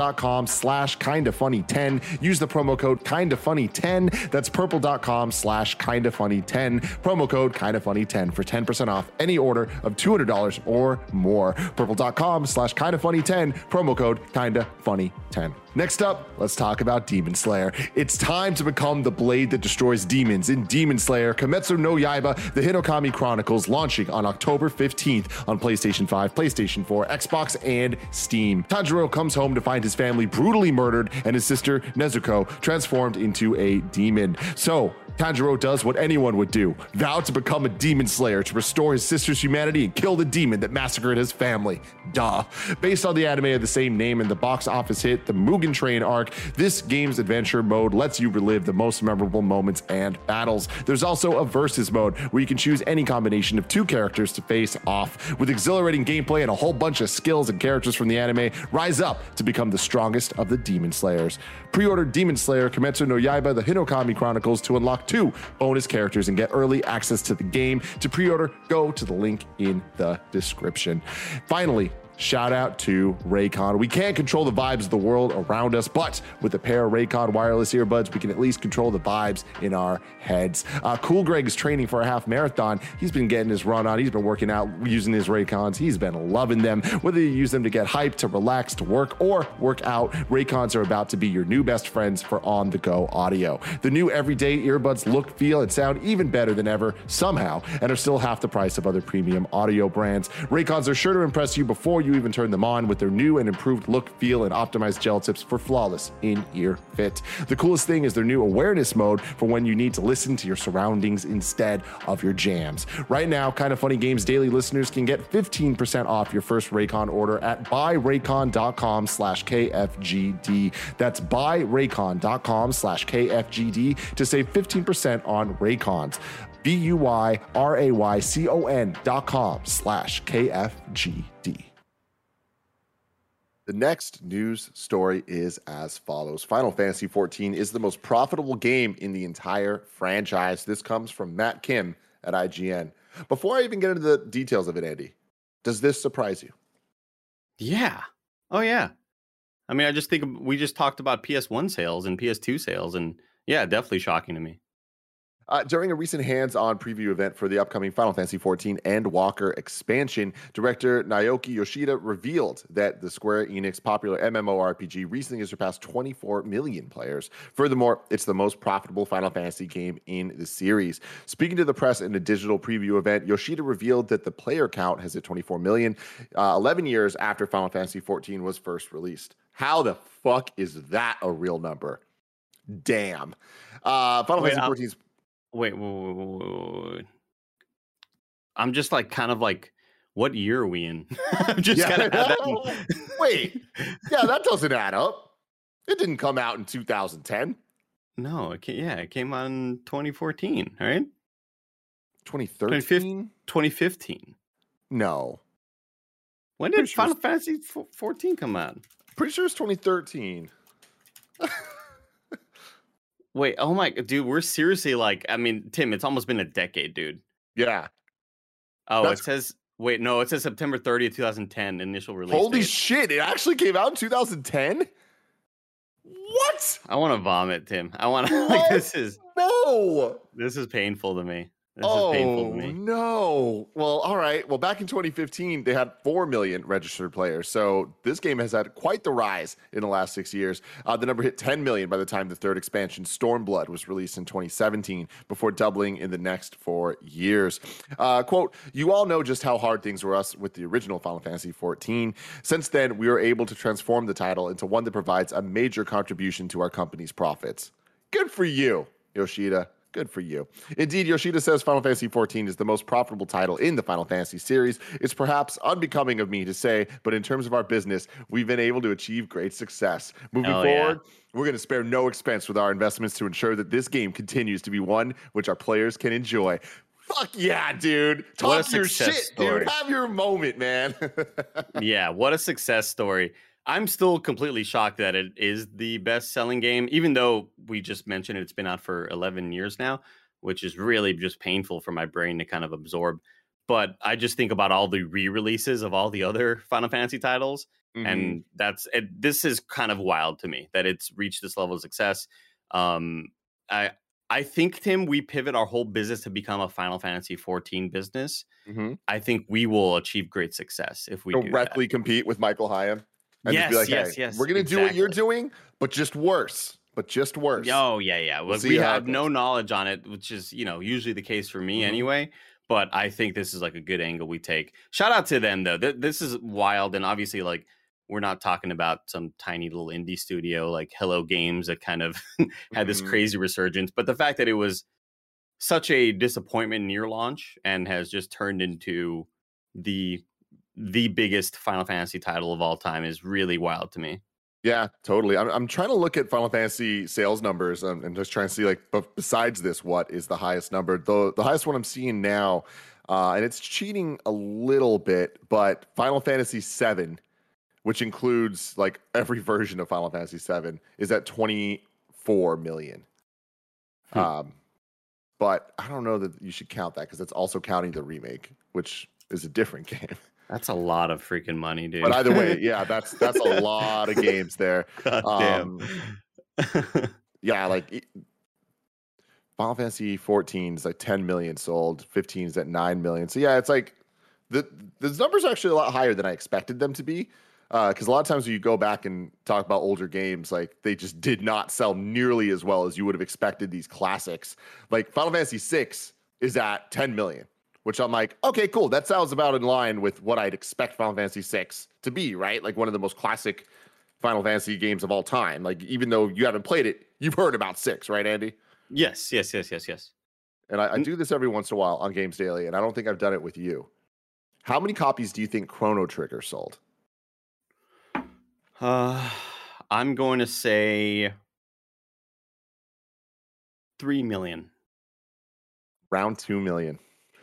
purple.com/kindafunny10. Use the promo code kindafunny10. That's purple.com/kindafunny10. Promo code kindafunny10 for 10% off any order of $200 or more. Purple.com/kindafunny10. Promo code kindafunny10. Next up, let's talk about Demon Slayer. It's time to become the blade that destroys demons in Demon Slayer Kimetsu no Yaiba, the Hinokami Chronicles, launching on October 15th on PlayStation 5, PlayStation 4, Xbox, and Steam. Tanjiro comes home to find his family brutally murdered and his sister Nezuko transformed into a demon. So, Tanjiro does what anyone would do, vow to become a demon slayer to restore his sister's humanity and kill the demon that massacred his family. Duh. Based on the anime of the same name and the box office hit, the Mugen Train arc, this game's adventure mode lets you relive the most memorable moments and battles. There's also a versus mode where you can choose any combination of two characters to face off. With exhilarating gameplay and a whole bunch of skills and characters from the anime, rise up to become the strongest of the demon slayers. Pre-order Demon Slayer Kimetsu no Yaiba, the Hinokami Chronicles to unlock 2 bonus characters and get early access to the game. To pre-order, go to the link in the description. Finally, shout out to Raycon. We can't control the vibes of the world around us, but with a pair of Raycon wireless earbuds, we can at least control the vibes in our heads. Cool Greg is training for a half marathon. He's been getting his run on. He's been working out using his Raycons. He's been loving them. Whether you use them to get hyped, to relax, to work, or work out, Raycons are about to be your new best friends for on-the-go audio. The new everyday earbuds look, feel, and sound even better than ever somehow, and are still half the price of other premium audio brands. Raycons are sure to impress you before you even turn them on with their new and improved look, feel, and optimized gel tips for flawless in-ear fit. The coolest thing is their new awareness mode for when you need to listen to your surroundings instead of your jams. Right now, Kinda Funny Games daily listeners can get 15% off your first Raycon order at buyraycon.com/KFGD. That's buyraycon.com/KFGD to save 15% on Raycons. BUYRAYCON.com/KFGD. The next news story is as follows. Final Fantasy XIV is the most profitable game in the entire franchise. This comes from Matt Kim at IGN. Before I even get into the details of it, Andy, does this surprise you? Yeah. Oh, yeah. I mean, I just think we just talked about PS1 sales and PS2 sales, and yeah, definitely shocking to me. During a recent hands-on preview event for the upcoming Final Fantasy XIV Endwalker expansion, director Naoki Yoshida revealed that the Square Enix popular MMORPG recently has surpassed 24 million players. Furthermore, it's the most profitable Final Fantasy game in the series. Speaking to the press in a digital preview event, Yoshida revealed that the player count has hit 24 million, 11 years after Final Fantasy XIV was first released. How the fuck is that a real number? Damn. Final Fantasy XIV's... Wait. I'm just what year are we in? I'm just kind of that. Wait. Yeah, that doesn't add up. It didn't come out in 2010. No, it came out in 2014, right? 2013? 2015. No. When did Final Fantasy 14 come out? Pretty sure it's 2013. Wait, oh my, dude, we're seriously Tim, it's almost been a decade, dude. Yeah. Oh, it says September 30th, 2010, initial release Holy date. shit, it actually came out in 2010? What? I want to vomit, Tim. I want to, this is No. This is painful to me. This is painful to Oh, me. no. Well, all right. Well, back in 2015, they had 4 million registered players. So this game has had quite the rise in the last 6 years. The number hit 10 million by the time the third expansion, Stormblood, was released in 2017, before doubling in the next 4 years. Quote, you all know just how hard things were us with the original Final Fantasy XIV. Since then, we were able to transform the title into one that provides a major contribution to our company's profits. Good for you, Yoshida. Good for you. Indeed, Yoshida says Final Fantasy XIV is the most profitable title in the Final Fantasy series. It's perhaps unbecoming of me to say, but in terms of our business, we've been able to achieve great success. Moving forward, we're going to spare no expense with our investments to ensure that this game continues to be one which our players can enjoy. Fuck yeah, dude. Talk your shit, story. Dude. Have your moment, man. Yeah, what a success story. I'm still completely shocked that it is the best-selling game, even though we just mentioned it's been out for 11 years now, which is really just painful for my brain to kind of absorb. But I just think about all the re-releases of all the other Final Fantasy titles, and this is kind of wild to me that it's reached this level of success. I think, Tim, we pivot our whole business to become a Final Fantasy 14 business. I think we will achieve great success if we directly compete with Michael Higham. And yes, just be like, yes. We're going to do what you're doing, but just worse. Oh, yeah. We have no knowledge on it, which is, usually the case for me anyway. But I think this is like a good angle we take. Shout out to them, though. This is wild. And obviously, like, we're not talking about some tiny little indie studio like Hello Games that kind of had this crazy resurgence. But the fact that it was such a disappointment near launch and has just turned into the biggest Final Fantasy title of all time is really wild to me. Yeah, totally. I'm trying to look at Final Fantasy sales numbers and just trying to see, like, but besides this, what is the highest number? The highest one I'm seeing now, and it's cheating a little bit, but Final Fantasy VII, which includes like every version of Final Fantasy VII, is at 24 million. But I don't know that you should count that because it's also counting the remake, which is a different game. That's a lot of freaking money, dude. But either way, yeah, that's a lot of games there. Damn. Yeah, like Final Fantasy 14 is like 10 million sold, 15 is at 9 million. So yeah, it's like the numbers are actually a lot higher than I expected them to be. Because a lot of times when you go back and talk about older games, like they just did not sell nearly as well as you would have expected these classics. Like Final Fantasy VI is at 10 million. Which I'm like, okay, cool. That sounds about in line with what I'd expect Final Fantasy VI to be, right? Like one of the most classic Final Fantasy games of all time. Like even though you haven't played it, you've heard about 6, right, Andy? Yes. And I do this every once in a while on Games Daily, and I don't think I've done it with you. How many copies do you think Chrono Trigger sold? I'm going to say 3 million. Around 2 million.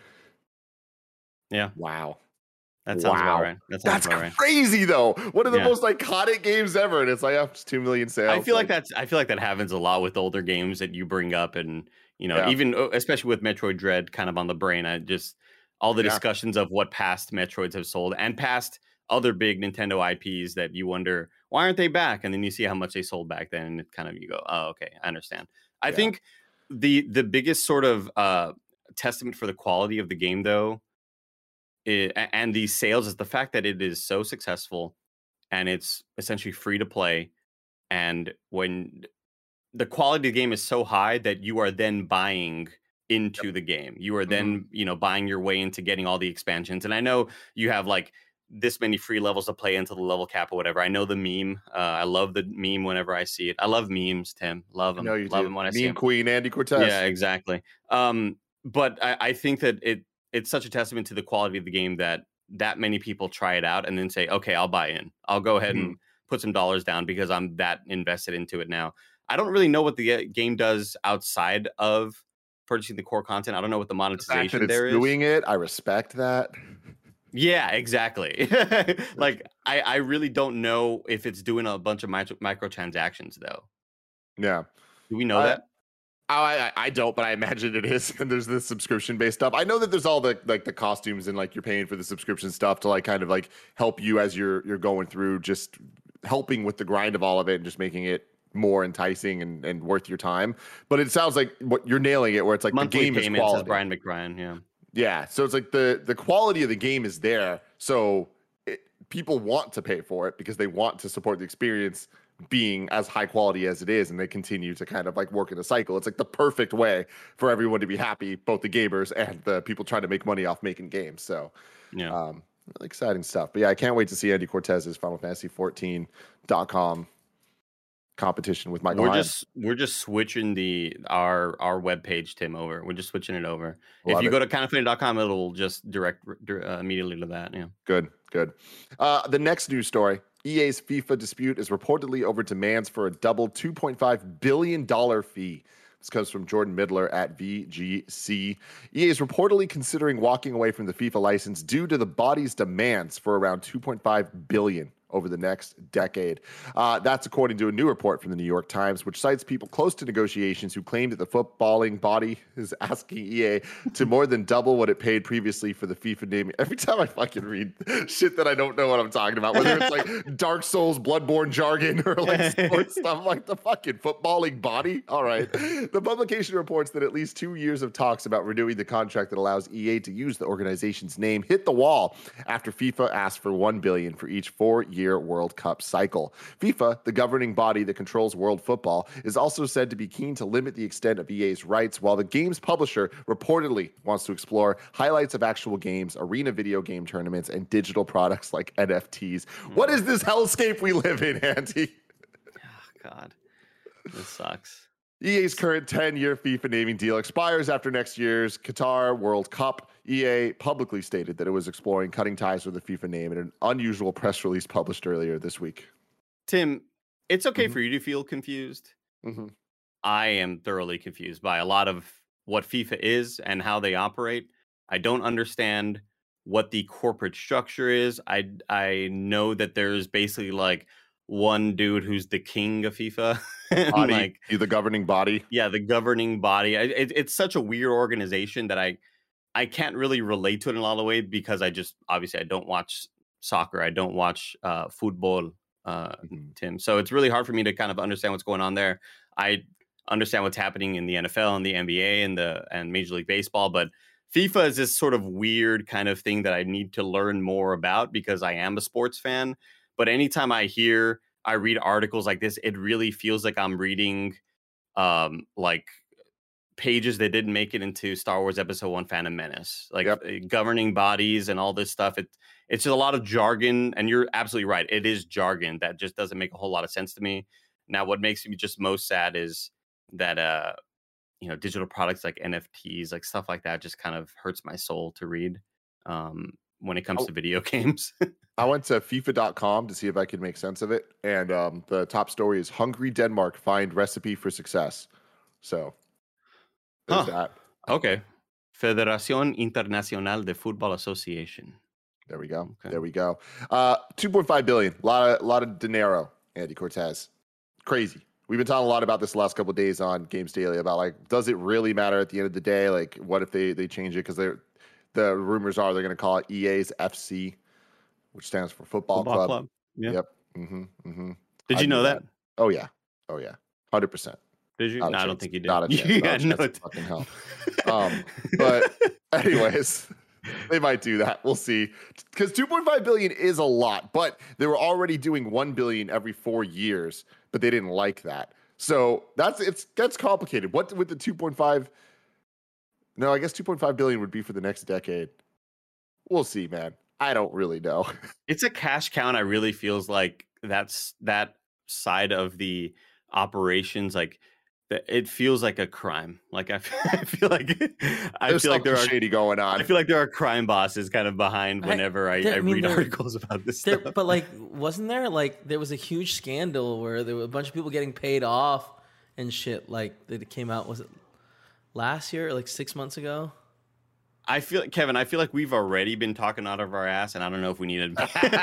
Yeah. Wow. That sounds about right. That's crazy, though. One of the most iconic games ever, and it's like, it's 2 million sales. I feel like that happens a lot with older games that you bring up, and even especially with Metroid Dread kind of on the brain. I just all the discussions of what past Metroids have sold and past other big Nintendo IPs that you wonder why aren't they back, and then you see how much they sold back then, and it kind of you go, oh, okay, I understand. I think the biggest sort of testament for the quality of the game, though, and these sales is the fact that it is so successful and it's essentially free to play. And when the quality of the game is so high that you are then buying into the game, you are then, buying your way into getting all the expansions. And I know you have like this many free levels to play into the level cap or whatever. I know the meme. I love the meme whenever I see it. I love memes, Tim. Love them. Love them when I see them. Meme queen, Andy Cortez. Yeah, exactly. But I think that it's such a testament to the quality of the game that many people try it out and then say, okay, I'll buy in. I'll go ahead and put some dollars down because I'm that invested into it now. I don't really know what the game does outside of purchasing the core content. I don't know what the monetization there is. Doing it, I respect that. Yeah, exactly. Like, I really don't know if it's doing a bunch of microtransactions, though. Yeah. Do we know that? I don't, but I imagine it is. And there's this subscription-based stuff. I know that there's all the the costumes and like you're paying for the subscription stuff to like kind of like help you as you're going through, just helping with the grind of all of it and just making it more enticing and worth your time. But it sounds like what you're nailing it, where it's like monthly the game is quality. Says Brian McBrien, yeah. Yeah, so it's like the quality of the game is there, so people want to pay for it because they want to support the experience being as high quality as it is, and they continue to kind of like work in a cycle. It's like the perfect way for everyone to be happy, both the gamers and the people trying to make money off making games. So, yeah, really exciting stuff. But yeah, I can't wait to see Andy Cortez's FinalFantasy14.com competition with Michael. We're just switching our webpage, Tim, over. We're just switching it over. If you go to kindoffunny.com, it'll just direct immediately to that. Yeah. Good. The next news story: EA's FIFA dispute is reportedly over demands for a double $2.5 billion fee. This comes from Jordan Midler at VGC. EA is reportedly considering walking away from the FIFA license due to the body's demands for around $2.5 billion over the next decade. That's according to a new report from the New York Times, which cites people close to negotiations who claim that the footballing body is asking EA to more than double what it paid previously for the FIFA name. Every time I fucking read shit that I don't know what I'm talking about, whether it's like Dark Souls, Bloodborne jargon, or like sports stuff, like the fucking footballing body. All right. The publication reports that at least 2 years of talks about renewing the contract that allows EA to use the organization's name hit the wall after FIFA asked for $1 billion for each 4-year World Cup cycle. FIFA, the governing body that controls world football, is also said to be keen to limit the extent of EA's rights, while the game's publisher reportedly wants to explore highlights of actual games, arena video game tournaments, and digital products like NFTs. What is this hellscape we live in, Andy? Oh, God. This sucks. EA's current 10-year FIFA naming deal expires after next year's Qatar World Cup. EA publicly stated that it was exploring cutting ties with the FIFA name in an unusual press release published earlier this week. Tim, it's okay for you to feel confused. I am thoroughly confused by a lot of what FIFA is and how they operate. I don't understand what the corporate structure is. I know that there's basically like one dude who's the king of FIFA. Body, like the governing body. Yeah, the governing body. It's such a weird organization that I can't really relate to it in a lot of ways because I don't watch soccer. I don't watch football, Tim. So it's really hard for me to kind of understand what's going on there. I understand what's happening in the NFL and the NBA and Major League Baseball, but FIFA is this sort of weird kind of thing that I need to learn more about because I am a sports fan. But anytime I read articles like this, it really feels like I'm reading like pages that didn't make it into Star Wars Episode 1 Phantom Menace, like governing bodies and all this stuff. It's just a lot of jargon, and you're absolutely right. It is jargon that just doesn't make a whole lot of sense to me. Now, what makes me just most sad is that digital products like NFTs, like stuff like that, just kind of hurts my soul to read when it comes to video games. I went to FIFA.com to see if I could make sense of it, and the top story is Hungry Denmark find recipe for success. So there's that. Okay. Federación Internacional de Fútbol Association. There we go. Okay. There we go. 2.5 billion. A lot of dinero, Andy Cortez. Crazy. We've been talking a lot about this the last couple of days on Games Daily about like, does it really matter at the end of the day? Like, what if they change it? Because the rumors are they're going to call it EA's FC, which stands for Football Club. Yeah. Yep. Did you know that? Oh yeah. 100%. Did you? No, I don't think you did. Not a chance. No, fucking hell. But anyways, they might do that. We'll see. Because 2.5 billion is a lot, but they were already doing 1 billion every 4 years, but they didn't like that. So that's complicated. What with the 2.5? No, I guess 2.5 billion would be for the next decade. We'll see, man. I don't really know. It's a cash count. I really feels like that's that side of the operations. Like it feels like a crime. Like I feel like there are shady going on. I feel like there are crime bosses kind of behind whenever I read articles about this stuff. But like, wasn't there was a huge scandal where there were a bunch of people getting paid off and shit? Like that it came out. Was it last year, or like 6 months ago? Kevin, I feel like we've already been talking out of our ass, and I don't know if we need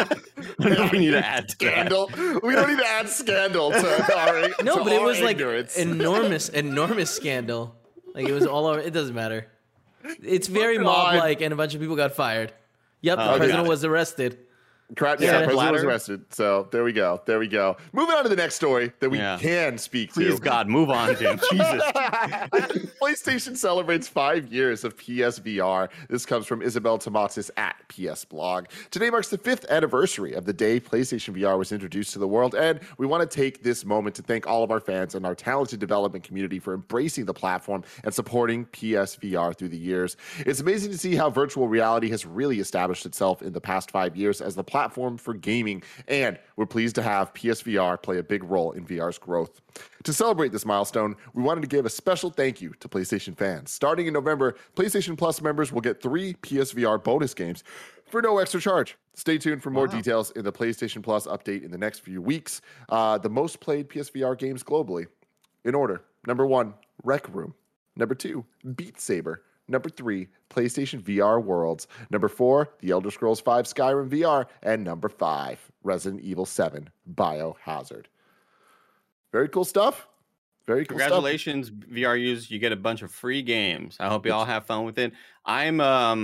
to add scandal. We don't need to add scandal to our but it was ignorance. Like enormous scandal. Like it was all over. It doesn't matter. It's very mob-like, and a bunch of people got fired. Yep, the president was arrested. President was arrested. So there we go. Moving on to the next story that we can speak to. Please, God, move on, Jim. Jesus. PlayStation celebrates 5 years of PSVR. This comes from Isabel Tomatis at PS Blog. Today marks the 5th anniversary of the day PlayStation VR was introduced to the world, and we want to take this moment to thank all of our fans and our talented development community for embracing the platform and supporting PSVR through the years. It's amazing to see how virtual reality has really established itself in the past 5 years as the platform for gaming, and we're pleased to have PSVR play a big role in VR's growth. To celebrate this milestone, we wanted to give a special thank you to PlayStation fans. Starting in November, PlayStation Plus members will get 3 PSVR bonus games for no extra charge. Stay tuned for more details in the PlayStation Plus update in the next few weeks. The most played PSVR games globally, in order. Number 1, Rec Room. Number 2, Beat Saber. Number 3, PlayStation VR Worlds. Number 4, The Elder Scrolls V Skyrim VR. And number 5, Resident Evil 7 Biohazard. Very cool stuff. Very cool Congratulations, VRUs. You get a bunch of free games. I hope you all have fun with it. I'm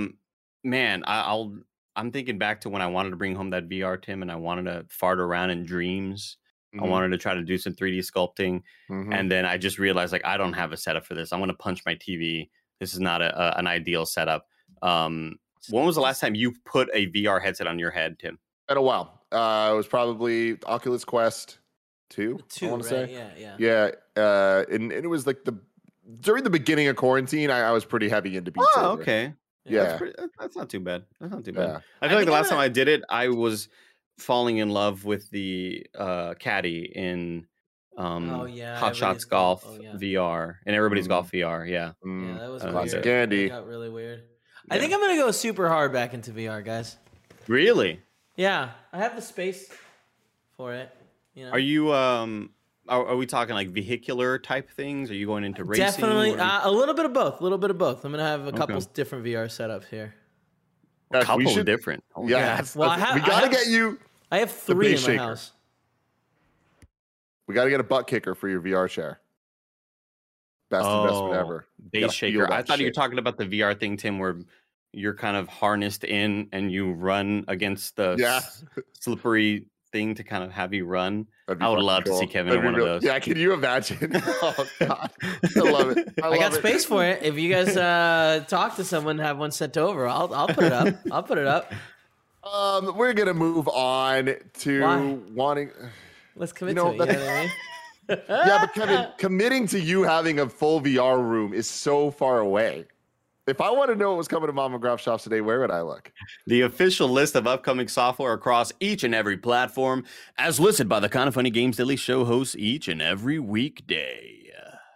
thinking back to when I wanted to bring home that VR, Tim, and I wanted to fart around in dreams. I wanted to try to do some 3D sculpting. And then I just realized, like, I don't have a setup for this. I'm going to punch my TV. This is not an ideal setup. When was the last time you put a VR headset on your head, Tim? Been a while. It was probably Oculus Quest 2. I want to say. Yeah. And it was like during the beginning of quarantine, I was pretty heavy into Beat Saber. Okay. Yeah. That's not too bad. I feel like the last time I did it, I was falling in love with the caddy in Hot Shots Golf VR and Everybody's Golf VR. Yeah, that was classic. Weird. Andy. It got really weird. I think I'm gonna go super hard back into VR, guys. Really? Yeah, I have the space for it. You know? Are you are we talking like vehicular type things? Are you going into racing? Definitely a little bit of both. I'm gonna have a couple different VR setups here. A couple different. Yeah. Well, we gotta get you. I have 3 in my house. We got to get a butt kicker for your VR chair. Best investment ever. Base shaker. I thought you were talking about the VR thing, Tim, where you're kind of harnessed in and you run against the slippery thing to kind of have you run. I would love to see Kevin in one of those. Yeah, can you imagine? Oh, God. I love it. I got space for it. If you guys talk to someone and have one sent over, I'll put it up. We're going to move on to wanting... Let's commit to it. You know what I mean? Yeah, but Kevin, committing to you having a full VR room is so far away. If I want to know what was coming to Mom and Graph Shops today, where would I look? The official list of upcoming software across each and every platform, as listed by the Kind of Funny Games Daily Show hosts each and every weekday.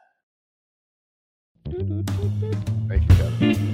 Thank you, Kevin.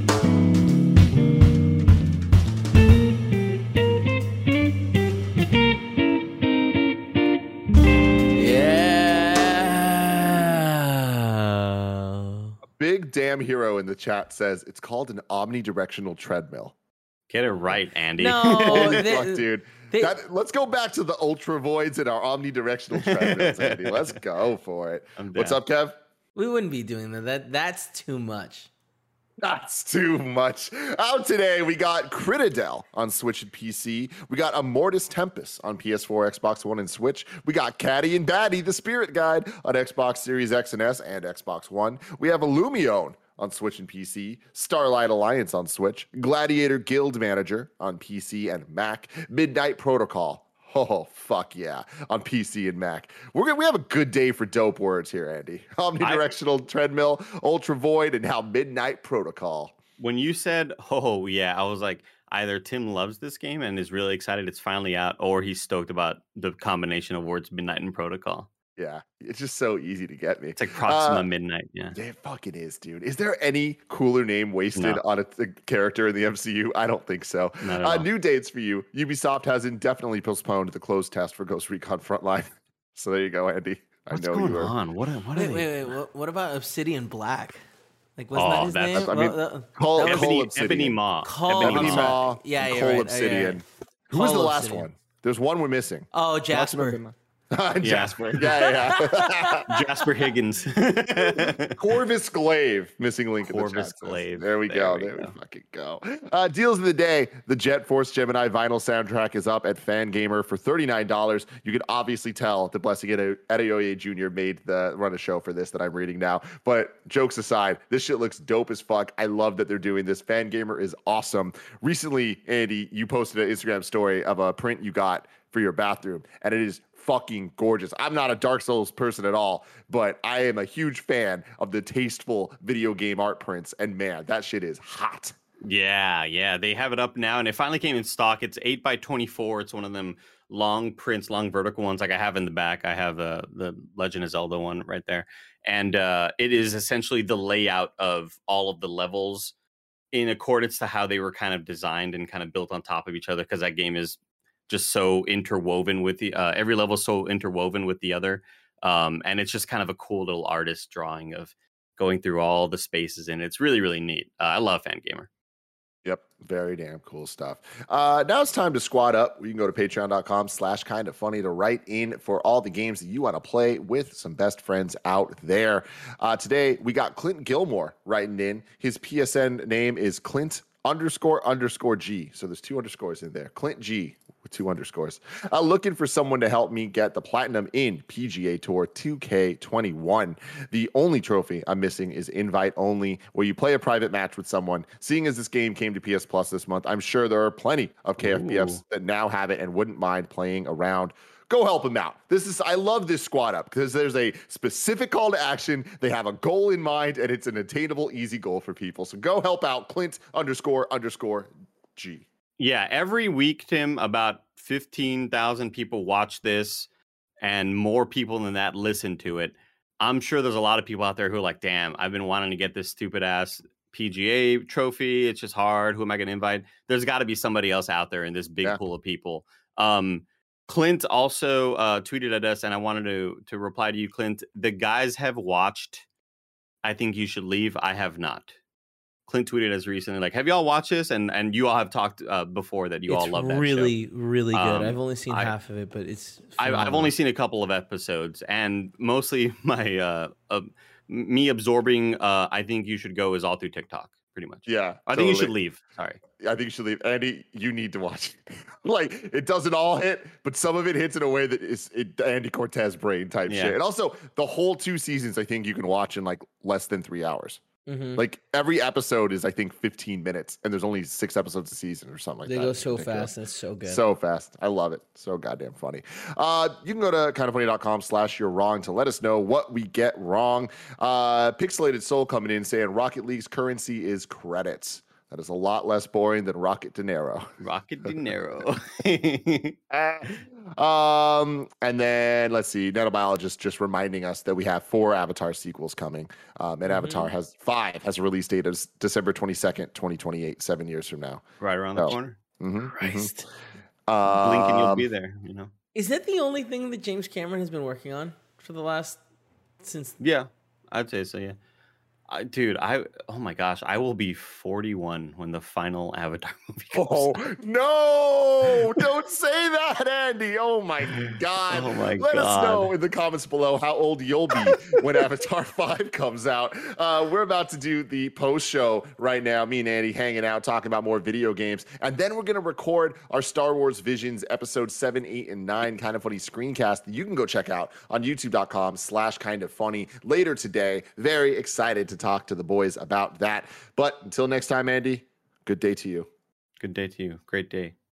Big Damn Hero in the chat says it's called an omnidirectional treadmill. Get it right, Andy. No, fuck, dude. Let's go back to the Ultra Voids and our omnidirectional treadmills, Andy. Let's go for it. What's up, Kev? We wouldn't be doing that. That's too much. That's too much. Out today, we got Critadel on Switch and PC. We got Immortus Tempest on PS4, Xbox One, and Switch. We got Caddy and Batty, the Spirit Guide on Xbox Series X and S and Xbox One. We have Illumione on Switch and PC, Starlight Alliance on Switch, Gladiator Guild Manager on PC and Mac, Midnight Protocol. Oh, fuck yeah. On PC and Mac. We have a good day for dope words here, Andy. Omnidirectional treadmill, Ultra Void, and now Midnight Protocol. When you said, oh, yeah, I was like, either Tim loves this game and is really excited it's finally out, or he's stoked about the combination of words Midnight and Protocol. Yeah, it's just so easy to get me. It's like Proxima Midnight, yeah. It fucking is, dude. Is there any cooler name wasted on a character in the MCU? I don't think so. New dates for you. Ubisoft has indefinitely postponed the closed test for Ghost Recon Frontline. So there you go, Andy. What's going on? Wait. What about Obsidian Black? Like, wasn't that his name? I mean, Cole Obsidian. Ebony Maw. Ebony Maw. Yeah, Cole Obsidian. Who was the last one? There's one we're missing. Oh, Jasper. Jasper. Yeah. Jasper Higgins. Corvus Glaive, missing link in the Corvus chat. Glaive. There we go. There we fucking go. Deals of the day. The Jet Force Gemini vinyl soundtrack is up at Fangamer for $39. You can obviously tell that Blessing Adeoye Jr. made the run a show for this that I'm reading now. But jokes aside, this shit looks dope as fuck. I love that they're doing this. Fangamer is awesome. Recently, Andy, you posted an Instagram story of a print you got for your bathroom, and it is fucking gorgeous. I'm not a Dark Souls person at all, but I am a huge fan of the tasteful video game art prints, and man, that shit is hot. Yeah, they have it up now, and it finally came in stock. It's 8x24. It's one of them long prints, long vertical ones, like I have in the back. I have the Legend of Zelda one right there, and it is essentially the layout of all of the levels in accordance to how they were kind of designed and kind of built on top of each other, because that game is just so interwoven with the every level is so interwoven with the other, and it's just kind of a cool little artist drawing of going through all the spaces, and it's really, really neat. I love Fangamer. Yep, very damn cool stuff. Now it's time to squad up. You can go to patreon.com/kindafunny to write in for all the games that you want to play with some best friends out there. Today we got Clint Gilmore writing in. His PSN name is Clint__G. So there's 2 underscores in there. Clint G with 2 underscores. Looking for someone to help me get the platinum in PGA Tour 2K21. The only trophy I'm missing is invite only, where you play a private match with someone. Seeing as this game came to PS Plus this month, I'm sure there are plenty of KFPFs that now have it and wouldn't mind playing around. Go help them out. I love this squad up because there's a specific call to action. They have a goal in mind, and it's an attainable, easy goal for people. So go help out Clint__G. Yeah, every week, Tim, about 15,000 people watch this, and more people than that listen to it. I'm sure there's a lot of people out there who are like, damn, I've been wanting to get this stupid ass PGA trophy. It's just hard. Who am I going to invite? There's got to be somebody else out there in this big pool of people. Clint also tweeted at us, and I wanted to reply to you, Clint. The guys have watched I Think You Should Leave. I have not. Clint tweeted us recently, like, have you all watched this? And you all have talked before that you all love that really, show. Really good. I've only seen half of it, but it's I've only seen a couple of episodes, and mostly my me absorbing I Think You Should Go is all through TikTok, pretty much. Yeah. I think you should leave. Sorry. I think you should leave. Andy, you need to watch it. Like, it doesn't all hit, but some of it hits in a way that is Andy Cortez brain type shit. And also, the whole 2 seasons, I think you can watch in like less than 3 hours. Mm-hmm. Like, every episode is, I think, 15 minutes, and there's only 6 episodes a season or something like that. They go so fast, and it's so good. So fast. I love it. So goddamn funny. You can go to kindoffunny.com/you're wrong to let us know what we get wrong. Pixelated Soul coming in saying Rocket League's currency is credits. That is a lot less boring than Rocket Dinero. Rocket Dinero. And then let's see, Nanobiologist just reminding us that we have 4 Avatar sequels coming. And Avatar has 5 has a release date of December 22nd, 2028, 7 years from now. Right around the corner. Christ. Blink and you'll be there, you know. Is that the only thing that James Cameron has been working on for the last since? Yeah, I'd say so. Yeah. Dude, oh my gosh, I will be 41 when the final Avatar movie comes out. No, don't say that, Andy. Oh my God. Let us know in the comments below how old you'll be when Avatar 5 comes out. We're about to do the post show right now. Me and Andy hanging out, talking about more video games. And then we're going to record our Star Wars Visions episode 7, 8, and 9 Kind of Funny screencast that you can go check out on youtube.com/kindoffunny later today. Very excited to talk to the boys about that. But until next time, Andy, good day to you. Good day to you. Great day.